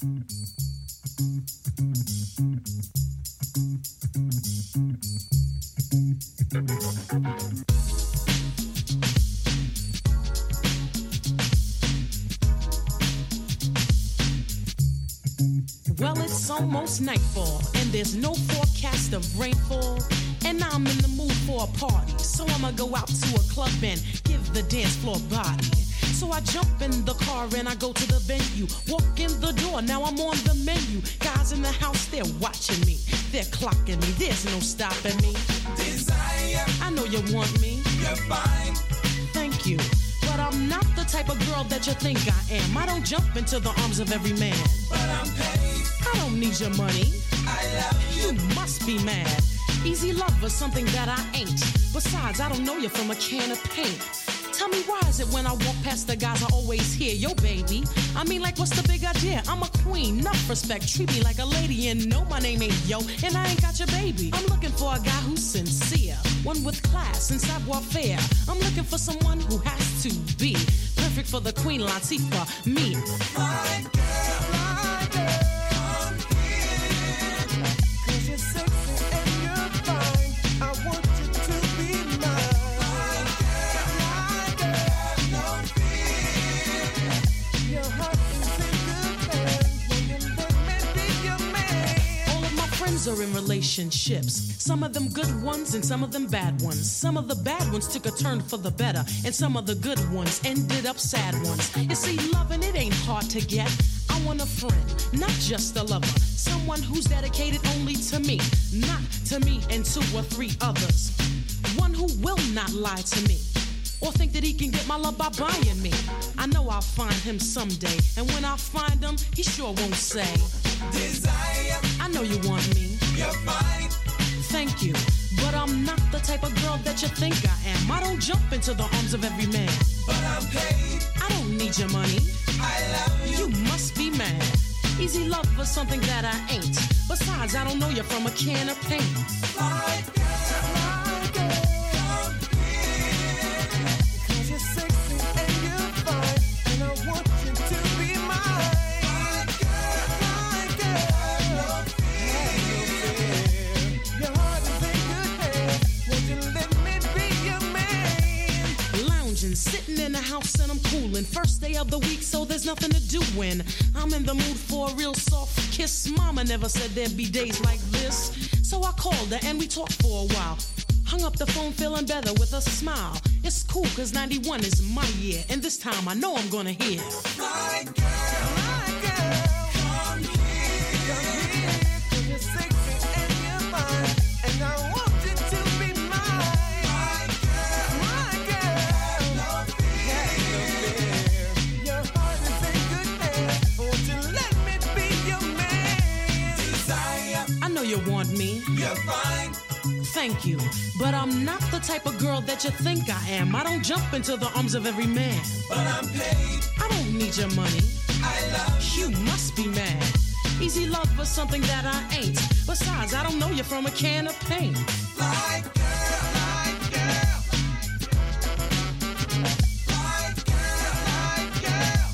Well, it's almost nightfall, and there's no forecast of rainfall. And I'm in the mood for a party, so I'ma go out to a club and give the dance floor body. So I jump in the car and I go to the venue. Walk in the door, now I'm on the menu. Guys in the house, they're watching me. They're clocking me, there's no stopping me. Desire you want me. You're fine. Thank you. But I'm not the type of girl that you think I am. I don't jump into the arms of every man. But I'm paid. I don't need your money. I love you. You must be mad. Easy love is something that I ain't. Besides, I don't know you from a can of paint. Tell me, why is it when I walk past the guys I always hear, yo baby? I mean, like, what's the big idea? I'm a queen, enough respect, treat me like a lady, and no, my name ain't yo, and I ain't got your baby. I'm looking for a guy who's sincere, one with class and savoir-faire. I'm looking for someone who has to be perfect for the Queen Latifah, me. My girl, come here. 'Cause you're sexy and you're fine. I want you to be mine. Are in relationships, some of them good ones and some of them bad ones. Some of the bad ones took a turn for the better, and some of the good ones ended up sad ones. You see, loving it ain't hard to get. I want a friend, not just a lover, someone who's dedicated only to me, not to me and 2 or 3 others. One who will not lie to me or think that he can get my love by buying me. I know I'll find him someday, and when I find him, he sure won't say desire. I know you want me. You're fine. Thank you, but I'm not the type of girl that you think I am. I don't jump into the arms of every man. But I'm paid. I don't need your money. I love you. You must be mad. Easy love for something that I ain't. Besides, I don't know you from a can of paint. My girl, come here. 'Cause you're sexy and you're fine, and I want you to be mine. Sitting in the house and I'm coolin'. First day of the week, so there's nothing to do when I'm in the mood for a real soft kiss. Mama never said there'd be days like this, so I called her and we talked for a while. Hung up the phone feeling better with a smile. It's cool 'cause 91 is my year, and this time I know I'm gonna hear my girl, come here. 'Cause you're sexy and you're fine, and I want you to be mine. My girl, your heart is in good hands. Won't you let me be your man? Desire. I know you want me. You're fine. Thank you, but I'm not the type of girl that you think I am. I don't jump into the arms of every man. But I'm paid. I don't need your money. I love you. You must be mad. Easy love for something that I ain't. Besides, I don't know you from a can of paint. My girl, my girl. My girl, my girl.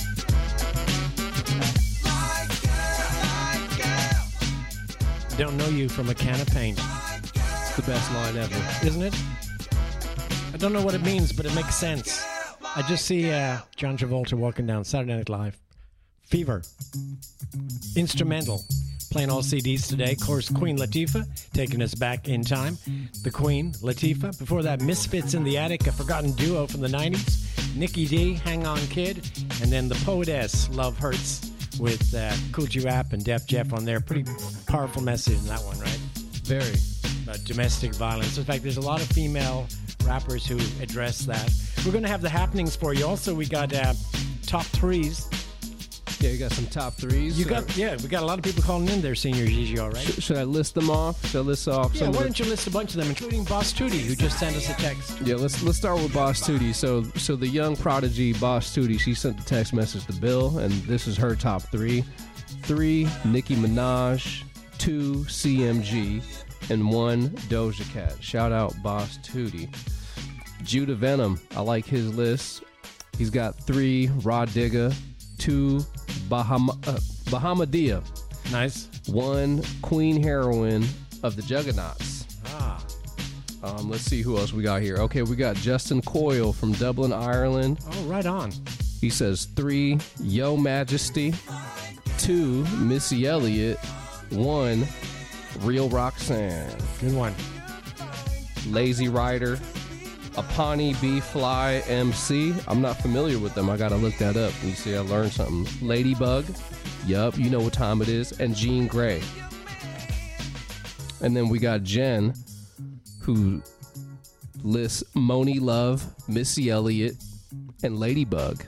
My girl, my girl. Don't know you from a can of paint. It's the best line ever. Isn't it? I don't know what it means, but it makes sense. I just see John Travolta walking down Saturday Night Live. Fever. Instrumental. Playing all CDs today. Of course, Queen Latifah, taking us back in time. The Queen, Latifah. Before that, Misfits in the Attic, a forgotten duo from the 90s. Nicky D, Hang On Kid. And then the Poetess, Love Hurts, with Kool G Rap and Def Jeff on there. Pretty powerful message in that one, right? Very. About domestic violence. In fact, there's a lot of female rappers who address that. We're going to have the happenings for you. Also, we got top threes. Yeah, you got some top threes. We got a lot of people calling in there, Senior Gigi, all right? Should I list them off? Should I list off Yeah, some why of don't you list a bunch of them, including Boss Tootie, who just sent us a text. Yeah, let's start with Boss Tootie. So the young prodigy Boss Tootie, she sent the text message to Bill, and this is her top 3. 3, Nicki Minaj. 2, CMG. And 1, Doja Cat. Shout out Boss Tootie. Judah Venom, I like his list. He's got 3, Raw Digga. 2, Bahamadia. Nice. 1, Queen Heroine of the Juggernauts. Let's see who else we got here. Okay, we got Justin Coyle from Dublin, Ireland. Oh, right on. He says 3, Yo Majesty. 2, Missy Elliott. 1, Real Roxanne. Good one. Lazy Rider. Apani B Fly MC. I'm not familiar with them. I gotta look that up. You see, I learned something. Ladybug. Yup, you know what time it is. And Jean Grey. And then we got Jen, who lists Moni Love, Missy Elliott, and Ladybug.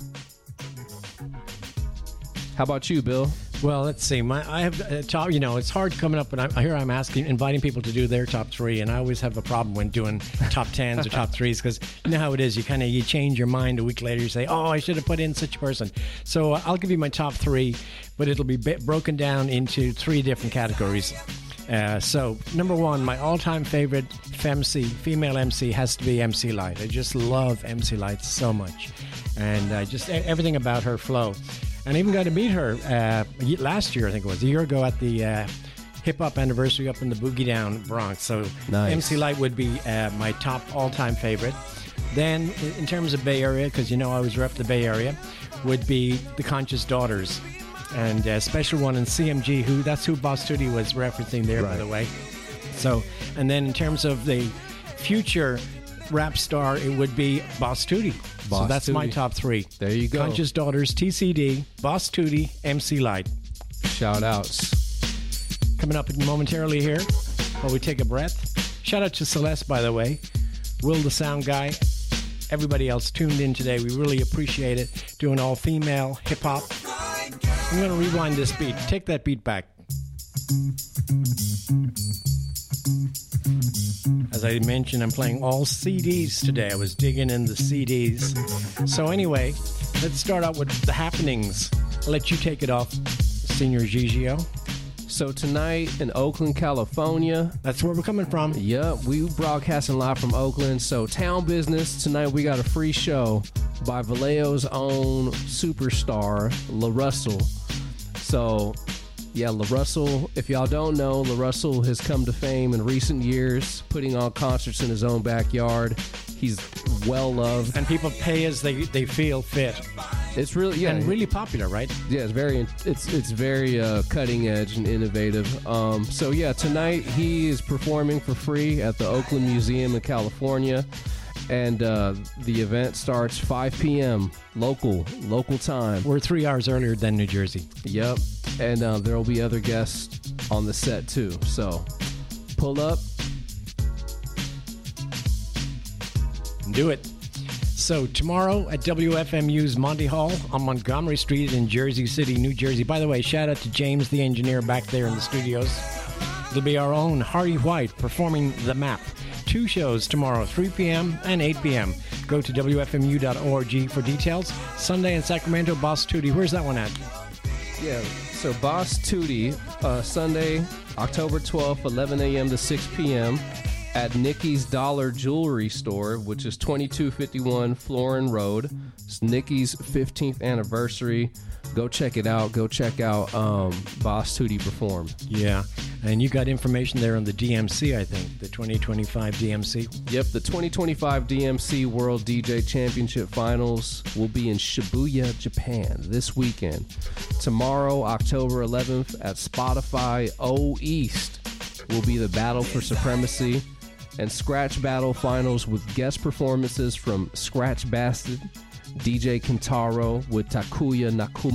How about you, Bill? Well, let's see. I have top. You know, it's hard coming up, and I'm inviting people to do their top three, and I always have a problem when doing top tens or top threes because you know how it is. You change your mind a week later. You say, "Oh, I should have put in such a person." So I'll give you my top three, but it'll be broken down into three different categories. So number one, my all-time favorite female MC has to be MC Light. I just love MC Light so much, and just everything about her flow. And I even got to meet her last year, I think it was, a year ago at the hip-hop anniversary up in the Boogie Down Bronx. So nice. MC Light would be my top all-time favorite. Then in terms of Bay Area, because you know I always rep the Bay Area, would be the Conscious Daughters. And a special one in CMG, that's who Boss Tootie was referencing there, by the way. So, and then in terms of the future rap star, it would be Boss Tootie. So that's my top three. There you go. Conscious Daughters, TCD, Boss Tootie, MC Light. Shout outs. Coming up momentarily here while we take a breath. Shout out to Celeste, by the way. Will the sound guy. Everybody else tuned in today. We really appreciate it. Doing all female hip hop. I'm going to rewind this beat. Take that beat back. As I mentioned, I'm playing all CDs today. I was digging in the CDs. So anyway, let's start out with the happenings. I'll let you take it off, Senior Gigio. So tonight in Oakland, California. That's where we're coming from. Yep, we broadcasting live from Oakland. So Town Business, tonight we got a free show by Vallejo's own superstar, La Russell. So, yeah, La Russell, if y'all don't know, La Russell has come to fame in recent years, putting on concerts in his own backyard. He's well loved. And people pay as they feel fit. It's really, and really popular, right? Yeah, it's very cutting edge and innovative. So yeah, tonight he is performing for free at the Oakland Museum in California, and the event starts 5 p.m. local time. We're 3 hours earlier than New Jersey. Yep, and there will be other guests on the set too. So pull up, do it. So tomorrow at WFMU's Monty Hall on Montgomery Street in Jersey City, New Jersey. By the way, shout out to James, the engineer, back there in the studios. It'll be our own Hardy White performing The Map. 2 shows tomorrow, 3 p.m. and 8 p.m. Go to WFMU.org for details. Sunday in Sacramento, Boss Tootie. Where's that one at? Yeah, so Boss Tootie, Sunday, October 12th, 11 a.m. to 6 p.m. at Nikki's Dollar Jewelry Store, which is 2251 Florin Road. It's Nikki's 15th anniversary. Go check it out. Go check out Boss Tootie perform. Yeah, and you got information there on the DMC, I think, the 2025 DMC. Yep, the 2025 DMC World DJ Championship Finals will be in Shibuya, Japan this weekend. Tomorrow, October 11th, at Spotify O East will be the Battle for Supremacy and Scratch Battle Finals with guest performances from Scratch Bastard, DJ Kentaro with Takuya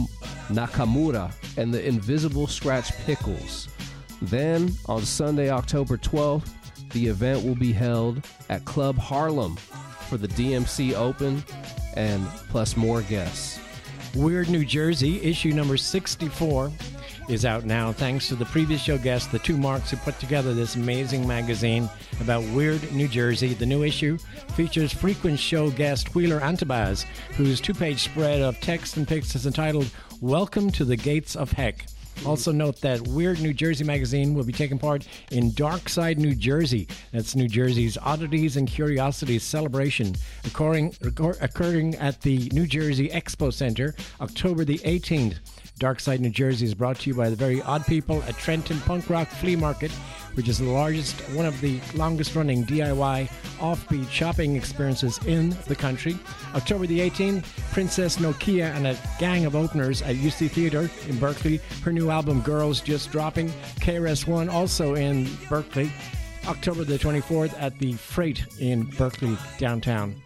Nakamura, and the Invisible Scratch Pickles. Then, on Sunday, October 12th, the event will be held at Club Harlem for the DMC Open, and plus more guests. Weird New Jersey, issue number 64, is out now, thanks to the previous show guests, the two Marks, who put together this amazing magazine about Weird New Jersey. The new issue features frequent show guest Wheeler Antabaz, whose 2-page spread of text and pics is entitled Welcome to the Gates of Heck. Also note that Weird New Jersey magazine will be taking part in Dark Side New Jersey. That's New Jersey's Oddities and Curiosities celebration, occurring at the New Jersey Expo Center, October the 18th. Dark Side New Jersey is brought to you by the very odd people at Trenton Punk Rock Flea Market, which is the largest, one of the longest-running DIY offbeat shopping experiences in the country. October the 18th, Princess Nokia and a gang of openers at UC Theater in Berkeley. Her new album, Girls, just dropping. KRS-One also in Berkeley. October the 24th at the Freight in Berkeley, downtown.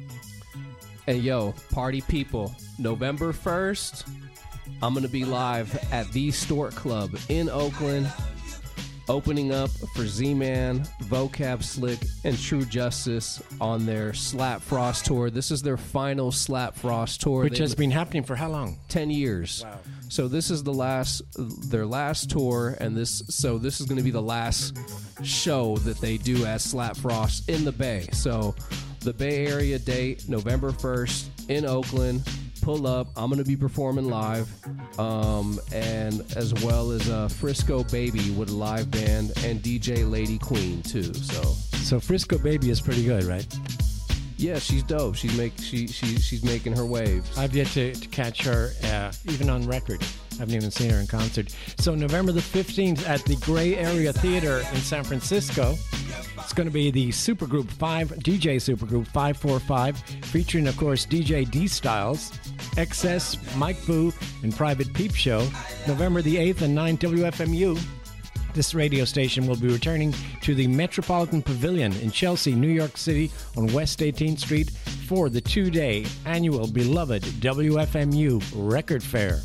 And yo, party people, November 1st, I'm going to be live at the Stork Club in Oakland. opening up for Z-Man, Vocab Slick, and True Justice on their Slap Frost tour. This is their final Slap Frost tour. Which has been happening for how long? 10 years. Wow. So this is their last tour, and this is going to be the last show that they do as Slap Frost in the Bay. So the Bay Area date, November 1st in Oakland. Pull up. I'm going to be performing live, and as well as Frisco Baby with a live band and DJ Lady Queen too. So Frisco Baby is pretty good, right? Yeah, she's dope. She's making her waves. I've yet to catch her even on record. I haven't even seen her in concert. So November the 15th at the Gray Area Theater in San Francisco. It's going to be the DJ Supergroup 545, featuring, of course, DJ D Styles, XS, Mike Boo, and Private Peep Show. November the 8th and 9th, WFMU. This radio station will be returning to the Metropolitan Pavilion in Chelsea, New York City on West 18th Street for the 2-day annual beloved WFMU Record Fair.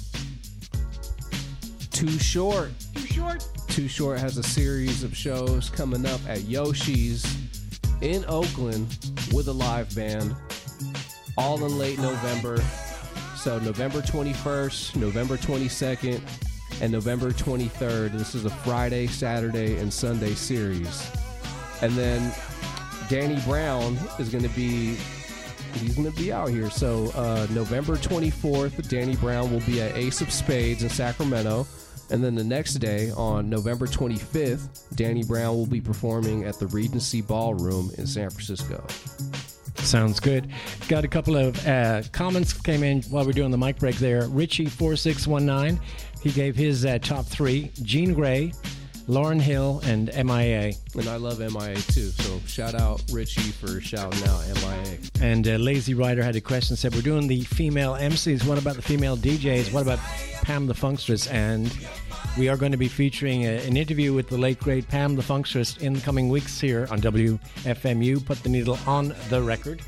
Too Short has a series of shows coming up at Yoshi's in Oakland with a live band, all in late November. So November 21st, November 22nd, and November 23rd. This is a Friday, Saturday, and Sunday series. And then Danny Brown is going to be out here. So November 24th, Danny Brown will be at Ace of Spades in Sacramento. And then the next day, on November 25th, Danny Brown will be performing at the Regency Ballroom in San Francisco. Sounds good. Got a couple of comments came in while we're doing the mic break there. Richie4619, he gave his top 3. Jean Grey, Lauryn Hill, and MIA. And I love MIA too, so shout out Richie for shouting out MIA. And Lazy Rider had a question, said, we're doing the female MCs. What about the female DJs? What about Pam the Funkstress? And we are going to be featuring an interview with the late, great Pam the Funkstress in the coming weeks here on WFMU. Put the needle on the record.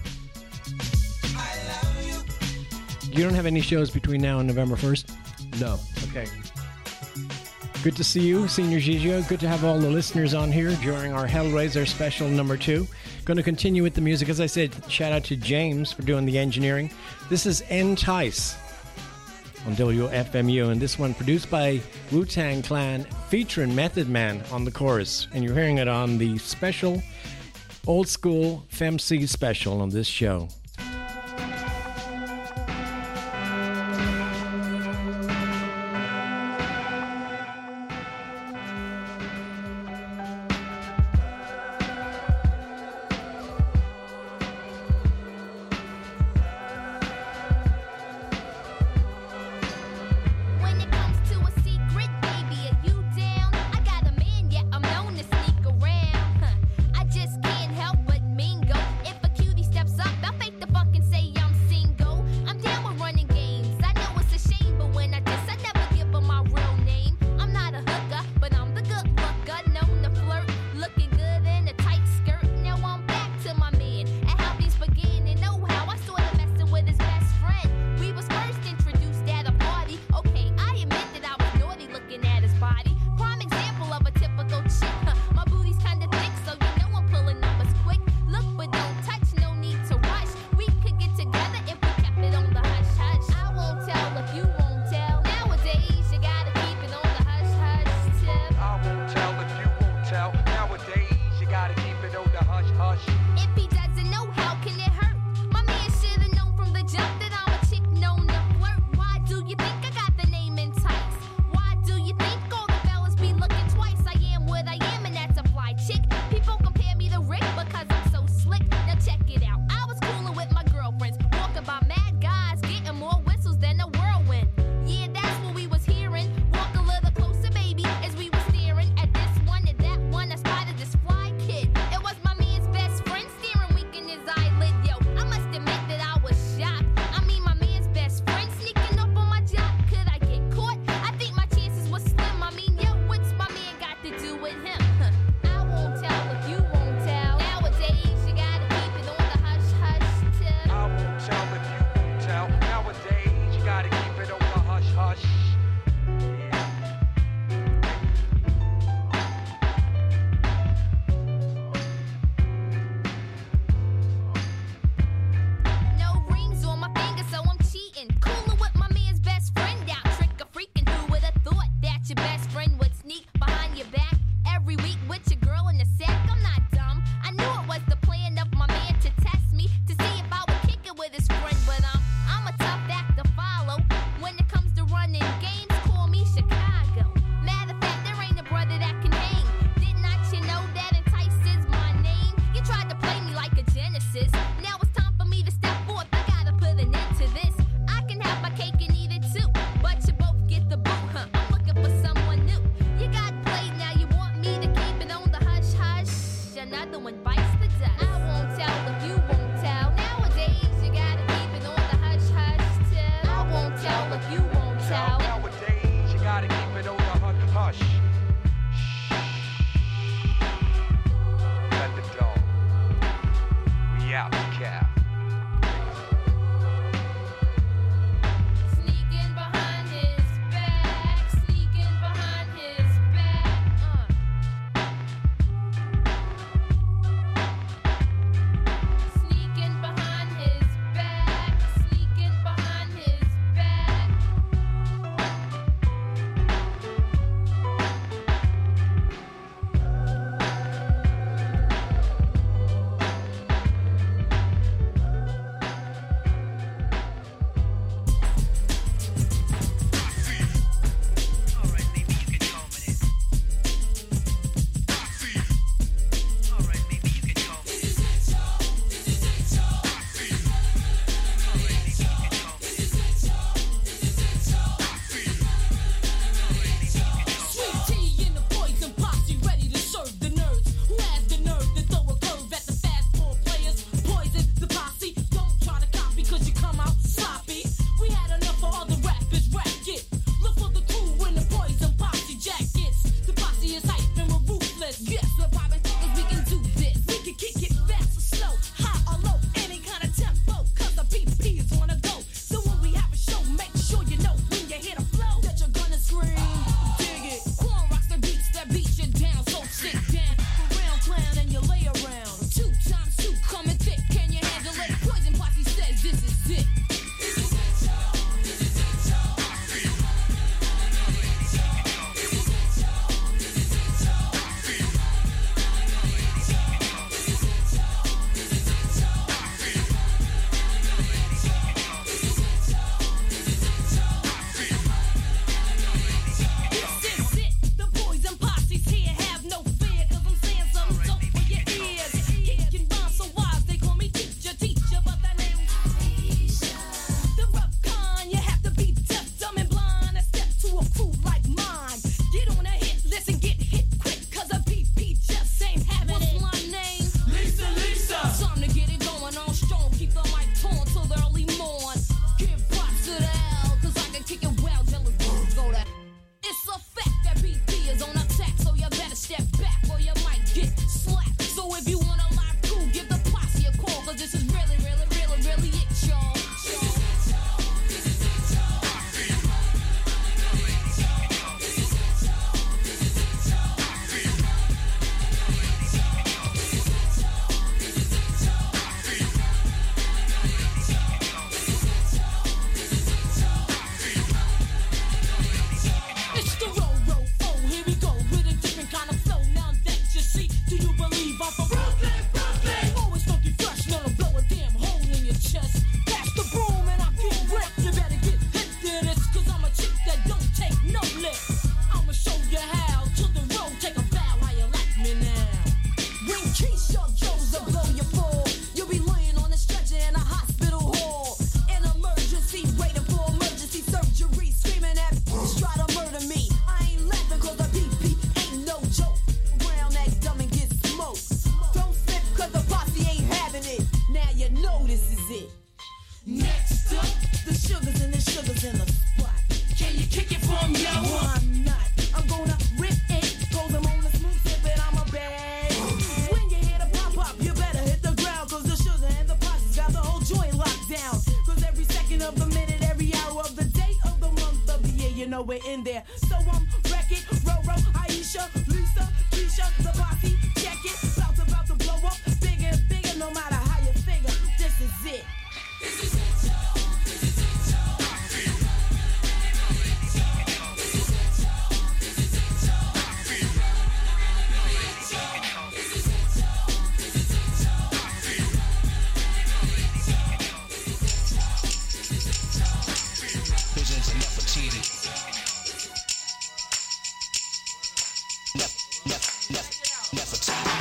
You don't have any shows between now and November 1st? No. Okay. Good to see you, Senior Gigio. Good to have all the listeners on here during our Hellraiser special number 2. Going to continue with the music. As I said, shout out to James for doing the engineering. This is Entice on WFMU, and this one produced by Wu-Tang Clan, featuring Method Man on the chorus. And you're hearing it on the special, old school FemC special on this show. When it comes to a secret, baby, are you down? I got a man, yeah, I'm known to sneak around. I just can't help but mingle. If a cutie steps up, I'll fake in there. So wreck it, Roro, Aisha, Lisa, Keisha, the posse, check it. South about to blow up, bigger and bigger, no matter how you figure. This is it. This is it, y'all. This is it, y'all. Visions are Nefertiti. Nefertiti.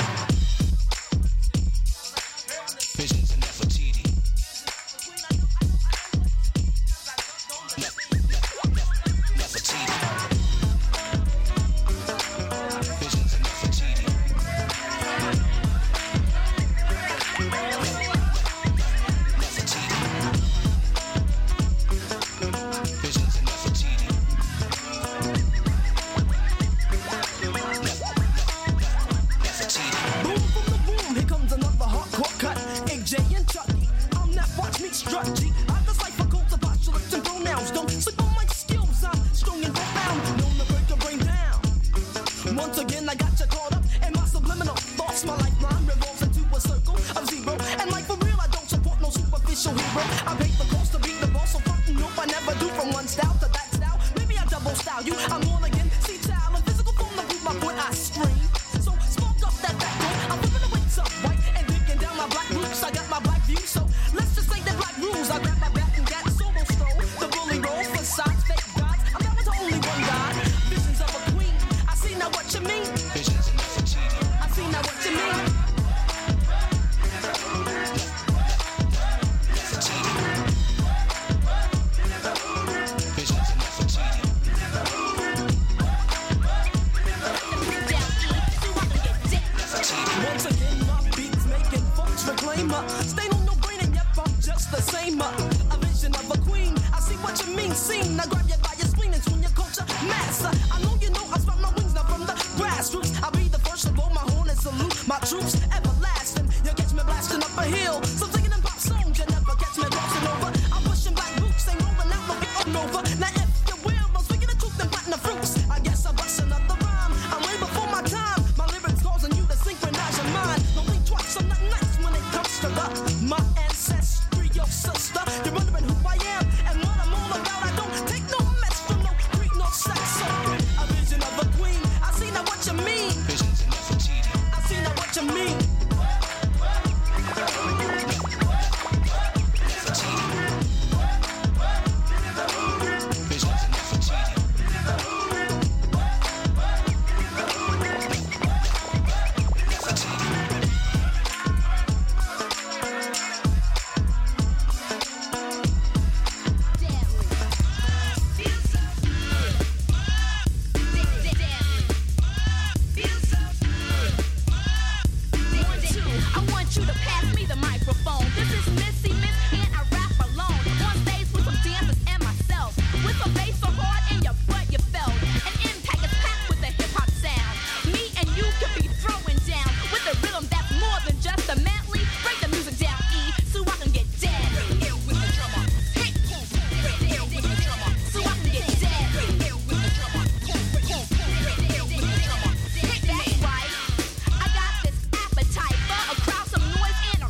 Visions of Nefertiti. Nefertiti. Visions of Nefertiti. Visions of Nefertiti. Boom from the boom, here comes another hardcore cut. AJ and Chucky, I'm that watch me strut G. I decipher codes of postulates and pronouns. Don't sleep on my skills, I'm strong and profound. Known to break your brain down. Once again, I got you caught up in my subliminal thoughts. My lifeline revolves into a circle of zero. And like for real, I don't support no superficial hero. I paid the cost to beat the boss, so fucking nope, I never do. From one style to that style, maybe I double style you. I'm on again, see child, a physical form to prove my point. I scream. So smoke up that backbone. I'm flipping the weights up, right, and digging down my black roots. I got my black view, so let's just say the black rules. I grab my bat and gat solo stroll. The bully roll for sides, fake gods. I'm down with the only one God. Visions of a queen. I see now what you mean. Visions of Nefertiti. I see now what you mean. Visions of Nefertiti. Once again, my beats making folks reclaim her. Stain on no brain and yet I'm just the same. A vision of a queen. I see what you mean. Seen. I grab you by your spleen and swing your culture master. I know you know I sprout my wings now from the grassroots. I'll be the first to blow my horn and salute my troops. Everlasting. You'll catch me blasting up a hill. So singing in pop songs, you never catch me crossing over. I'm pushing black boots, ain't rolling out, looking over. Now if you will, I'm speaking the truth and planting the fruits. I guess I bust another rhyme. I'm way before my time. My lyrics causing you to synchronize your mind. Don't think twice, I'm not nice when it comes to my ancestry, your sister. You're wondering who I am and what I'm all about. I don't take no mess from no creep, no sex. So, a vision of a queen. I see now what you mean. Visions of Nefertiti. I see now what you mean. Visions of Nefertiti. I want you to pass me the microphone. This is Missy Miss and I rap alone. On stage with some dancers and myself. With a bass so hard in your butt you felt. An impact is packed with a hip hop sound. Me and you can be throwing down with a rhythm that's more than just a medley. Break the music down, E, so I can get dead. Ill with the drummer. Hey, ill with the drummer. So I can get dead. Ill with the drummer. Ill with the drummer. That's right. I got this appetite for a crowd, some noise and a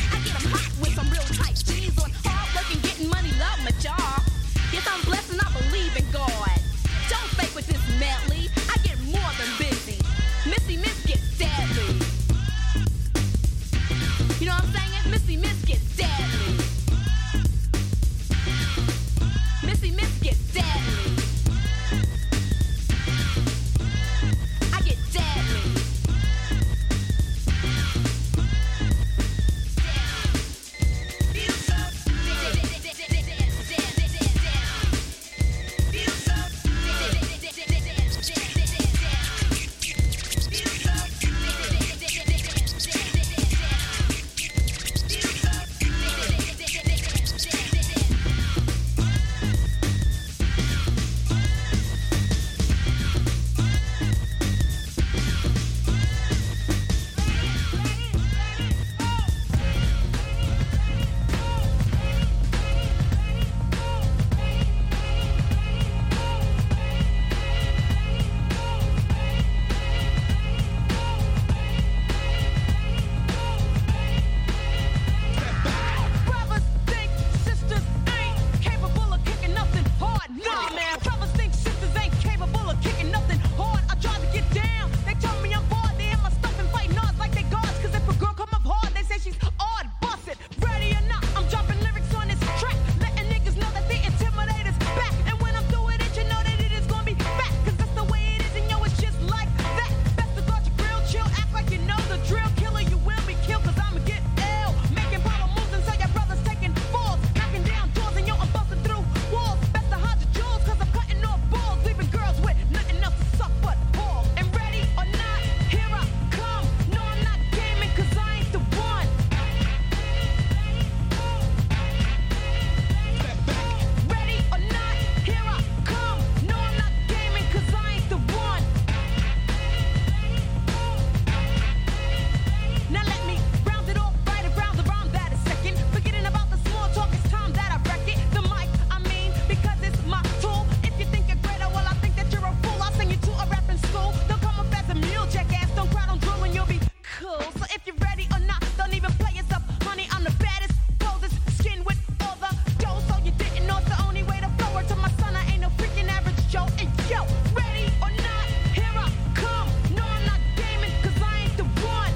I get 'em hot with some real tight jeans on. Hard working, getting money, love my job. Yes, I'm blessed and I believe in God. Don't fake with this medley. I get more than busy. Missy Miss gets deadly. You know what I'm saying? Missy Miss gets deadly. Missy Miss gets deadly. I get deadly. Brothers think sisters ain't capable of kicking nothing hard. Nah, man. Brothers think sisters ain't capable of kicking nothing hard. I tried to get down. They told me I'm bored. They in my stuff and fighting odds like they guards. Cause if a girl come up hard, they say she's odd. Bust it. Ready or not, I'm dropping lyrics on this track. Letting niggas know that the intimidator's back. And when I'm through with it, you know that it is gonna be back. Cause that's the way it is, and yo, it's just like that. Best to guard your grill, chill, act like you know the drill. Killer, you will be killed, cause I'ma get ill. Making power moves until your brother's taking falls. Knocking down doors, and yo, I'm busting through walls. Best to hide your jewels, cause I'm cutting off balls. Leaving girls with nothing else to suck but balls. And ready or not, here I come. No, I'm not gaming, cause I ain't the one. Ready or not, here I come. No, I'm not gaming, cause I ain't the one. Now let me round it off, right around the rhyme that is second. Forgetting about the small talk, it's time that I wreck it. The mic, I mean, because it's my tool. If you think you're greater, well, I think that you're a fool. I'll send you to a rapping school. Don't come up as a mule, jackass. Don't cry, don't drool, and you'll be cool. So if you're ready or not, don't even play yourself. Honey, I'm the baddest, coldest, skin with all the dough. So you didn't know it's the only way to flow. Word to my son, I ain't no freaking average Joe. And yo, ready or not, here I come. No, I'm not gaming, cause I ain't the one.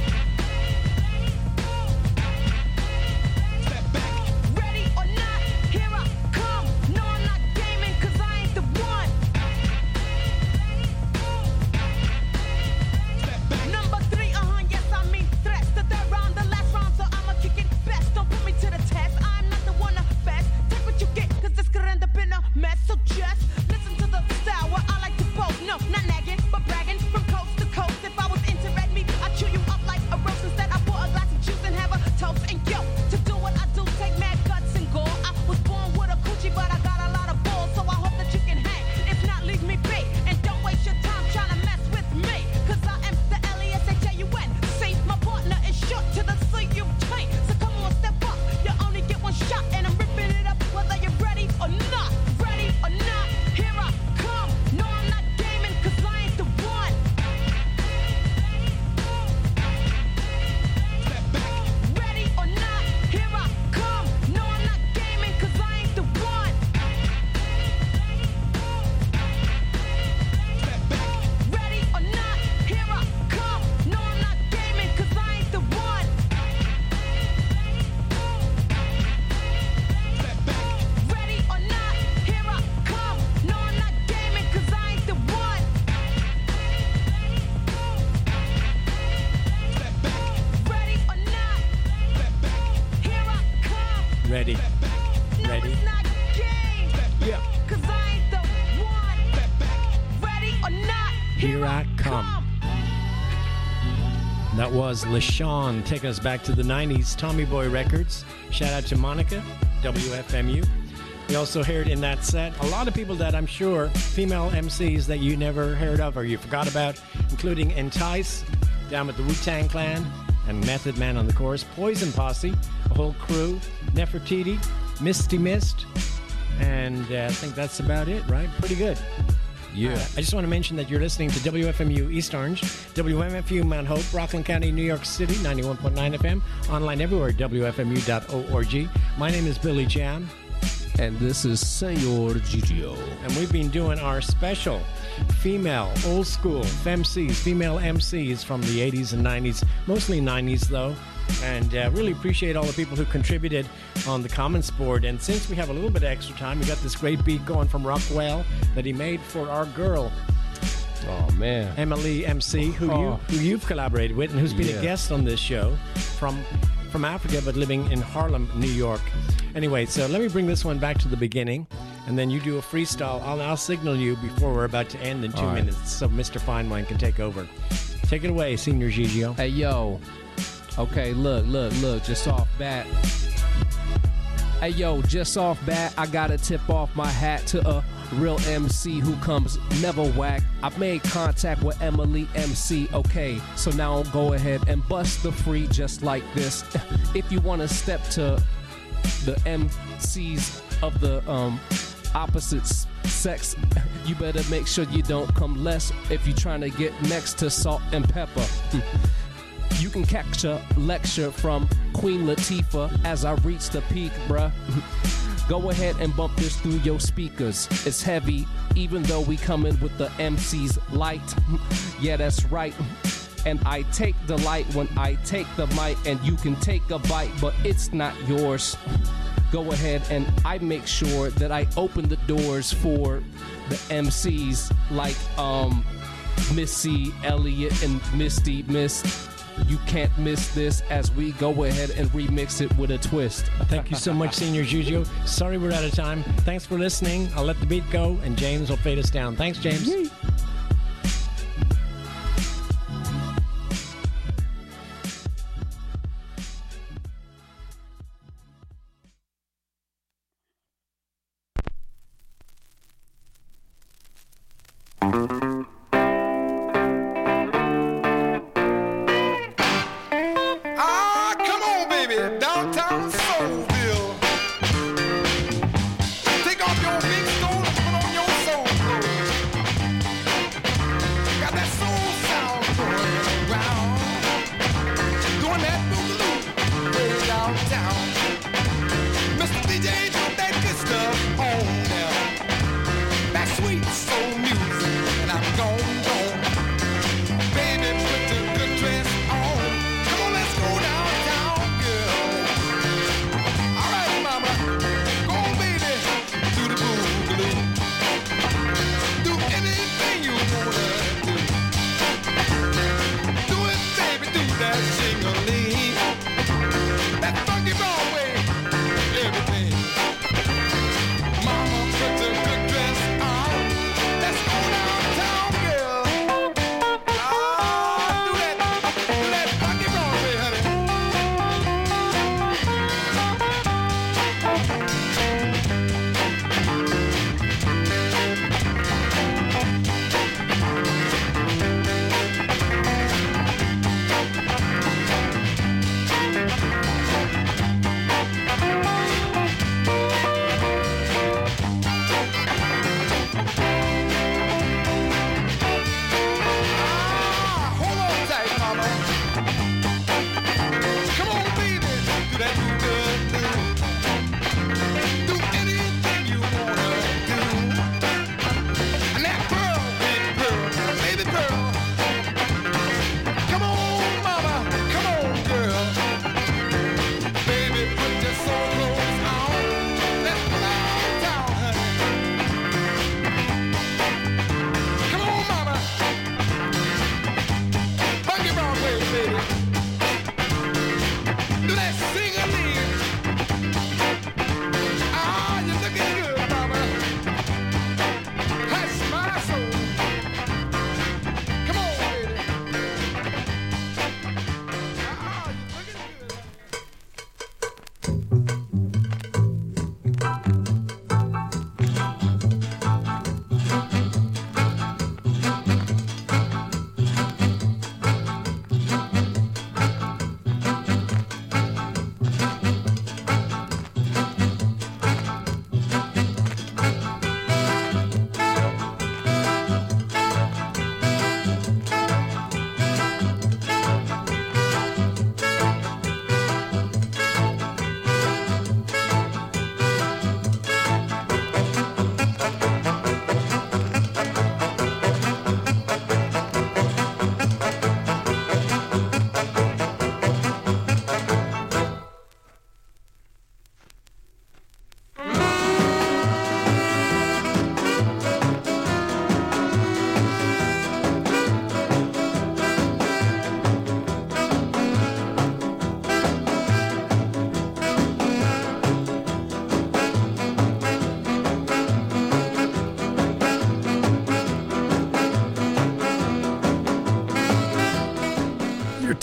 Ready or not, here I come. No, I'm not gaming, cause I ain't the one. Number 3, yes, I mean threats. The third round, the last round, so I'ma kick it best. Don't put me to the test, I'm not the one to best. Take what you get, cause this could end up in a mess. So just listen to the style where I like to boast. No, not nagging, but bragging from coast to coast. If I was into red meat, I'd chew you up like a roast. Instead, I pour a glass of juice and have a toast. And yo, to do what I do, take mad guts and gore. I was born with a coochie, but I got a lot of balls. So I hope that you can hang. If not, leave me be. And don't waste your time trying to mess with me. Cause I am the L-E-S-H-A-U-N. See, my partner is short to the C-U-T. So come on, step up. You only get one shot, and I'm ripping it up whether you're ready or not. Ready or not, here I come. No, I'm not gaming, cause I ain't the one. Ready or not, here I come. No, I'm not gaming, cause I ain't the one. Ready or not, here I come. No, I'm not gaming, cause I ain't the one. Ready or not, here I come. No, I'm not gaming, cause I ain't the one. Ready or not, here I come. Ready. No, Ready. it's not game, Yeah. cause I ain't the one. Ready or not, Here I come. That was LaShawn taking us back to the 90s, Tommy Boy Records. Shout out to Monica, WFMU. We also heard in that set a lot of people that I'm sure, female MCs that you never heard of or you forgot about, including Entice, down with the Wu-Tang Clan, and Method Man on the chorus, Poison Posse, a whole crew, Nefertiti, Misty Mist, and I think that's about it, right? Pretty good. Yeah. I just want to mention that you're listening to WFMU East Orange, WMFU Mount Hope, Rockland County, New York City, 91.9 FM, online everywhere, WFMU.org. My name is Billy Jam. And this is Senor Gigio. And we've been doing our special female, old school FemCs, female MCs from the 80s and 90s, mostly 90s though. And really appreciate all the people who contributed on the comments board. And since we have a little bit of extra time, we got this great beat going from Rockwell that he made for our girl. Oh man, Emily MC, who you've collaborated with and who's been a guest on this show from Africa but living in Harlem, New York. Anyway, so let me bring this one back to the beginning, and then you do a freestyle. I'll signal you before we're about to end in 2 minutes, so Mr. Finewine can take over. Take it away, Senior Gigio. Hey, yo. Okay, look, just off bat. Hey, yo, just off bat, I gotta tip off my hat to a real MC who comes never whack. I've made contact with Emily MC, okay, so now I'll go ahead and bust the free just like this. If you want to step to the MCs of the opposite sex, you better make sure you don't come less if you're trying to get next to Salt and Pepper. You can catch a lecture from Queen Latifah as I reach the peak, bruh. Go ahead and bump this through your speakers. It's heavy, even though we come in with the MC's light. Yeah, that's right. And I take delight when I take the mic, and you can take a bite, but it's not yours. Go ahead and I make sure that I open the doors for the MCs like Missy Elliott and Misty Miss. You can't miss this as we go ahead and remix it with a twist. Thank you so much, Senior Gigio. Sorry we're out of time. Thanks for listening. I'll let the beat go, and James will fade us down. Thanks, James. Yay. Come on, baby, downtown Soulville. Take off your big stole and put on your soul clothes. Got that soul sound going around, doing that boogaloo way downtown. Mr. DJ, put that good stuff on now. That sweet soul music, and I'm gone. Baby, put the good dress on. Come on, let's go downtown, girl.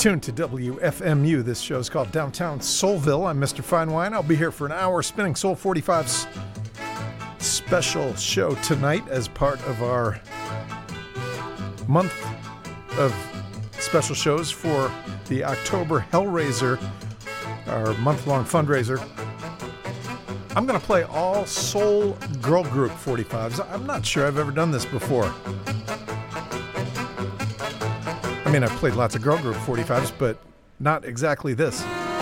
tuned to WFMU. This show is called Downtown Soulville. I'm Mr. Finewine. I'll be here for an hour spinning Soul 45's special show tonight as part of our month of special shows for the October Hellraiser, our month-long fundraiser. I'm going to play all Soul Girl Group 45s. I'm not sure I've ever done this before. I mean, I've played lots of girl group 45s, but not exactly this.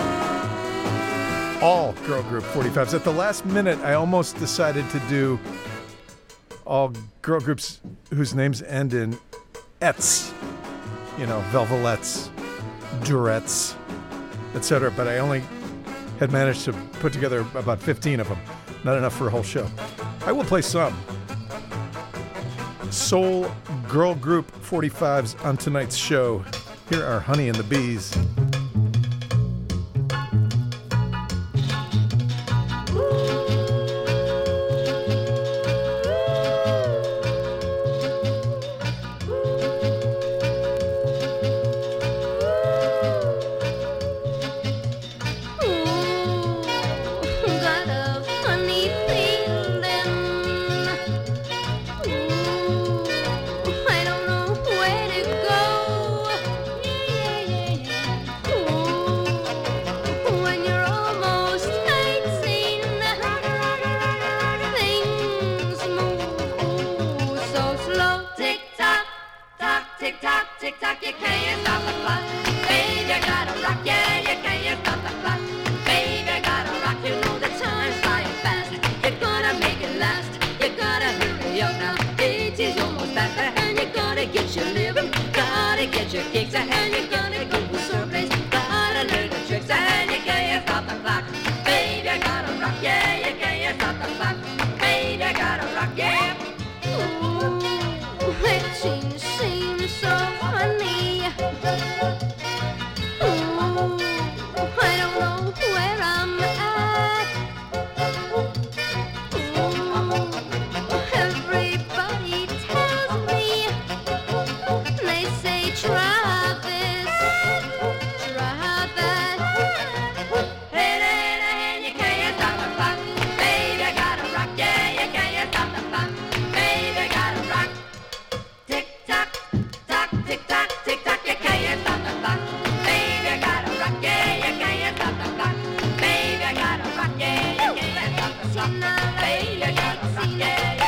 All girl group 45s. At the last minute, I almost decided to do all girl groups whose names end in ets. You know, Velvelettes, Durettes, etc. But I only had managed to put together about 15 of them. Not enough for a whole show. I will play some Soul Girl Group 45s on tonight's show. Here are Honey and the Bees. Got a funny feeling. I don't know where to go. When you're almost 18, things move so slow. Tick tock, tock, tick tock, tick tock. You can't stop the clock. Baby, you gotta rock, yeah, you can't stop the clock. Baby, you gotta rock, you know the time's flying fast. You're gonna make it last. You gotta hurry up now. 80's almost past, and you gotta get your living, gotta get your kicks, and you gotta go to someplace, gotta learn the tricks, and you can't stop the clock. Baby, you gotta rock, yeah, you can't stop the clock. Baby, you gotta rock, yeah. Ooh, it seems so funny. Ooh, I don't know where I'm at. Everybody tells me, they say try this, try that. Hey, you can't stop the clock. Baby, you gotta rock, yeah, you can't stop the clock. Baby, you gotta rock. Tick tock, tock, tick tock, tick tock, you can't stop the clock. Baby, you gotta rock, yeah, you can't stop the clock. Baby, you gotta rock, yeah, you can't stop the clock. Baby, you gotta rock, yeah.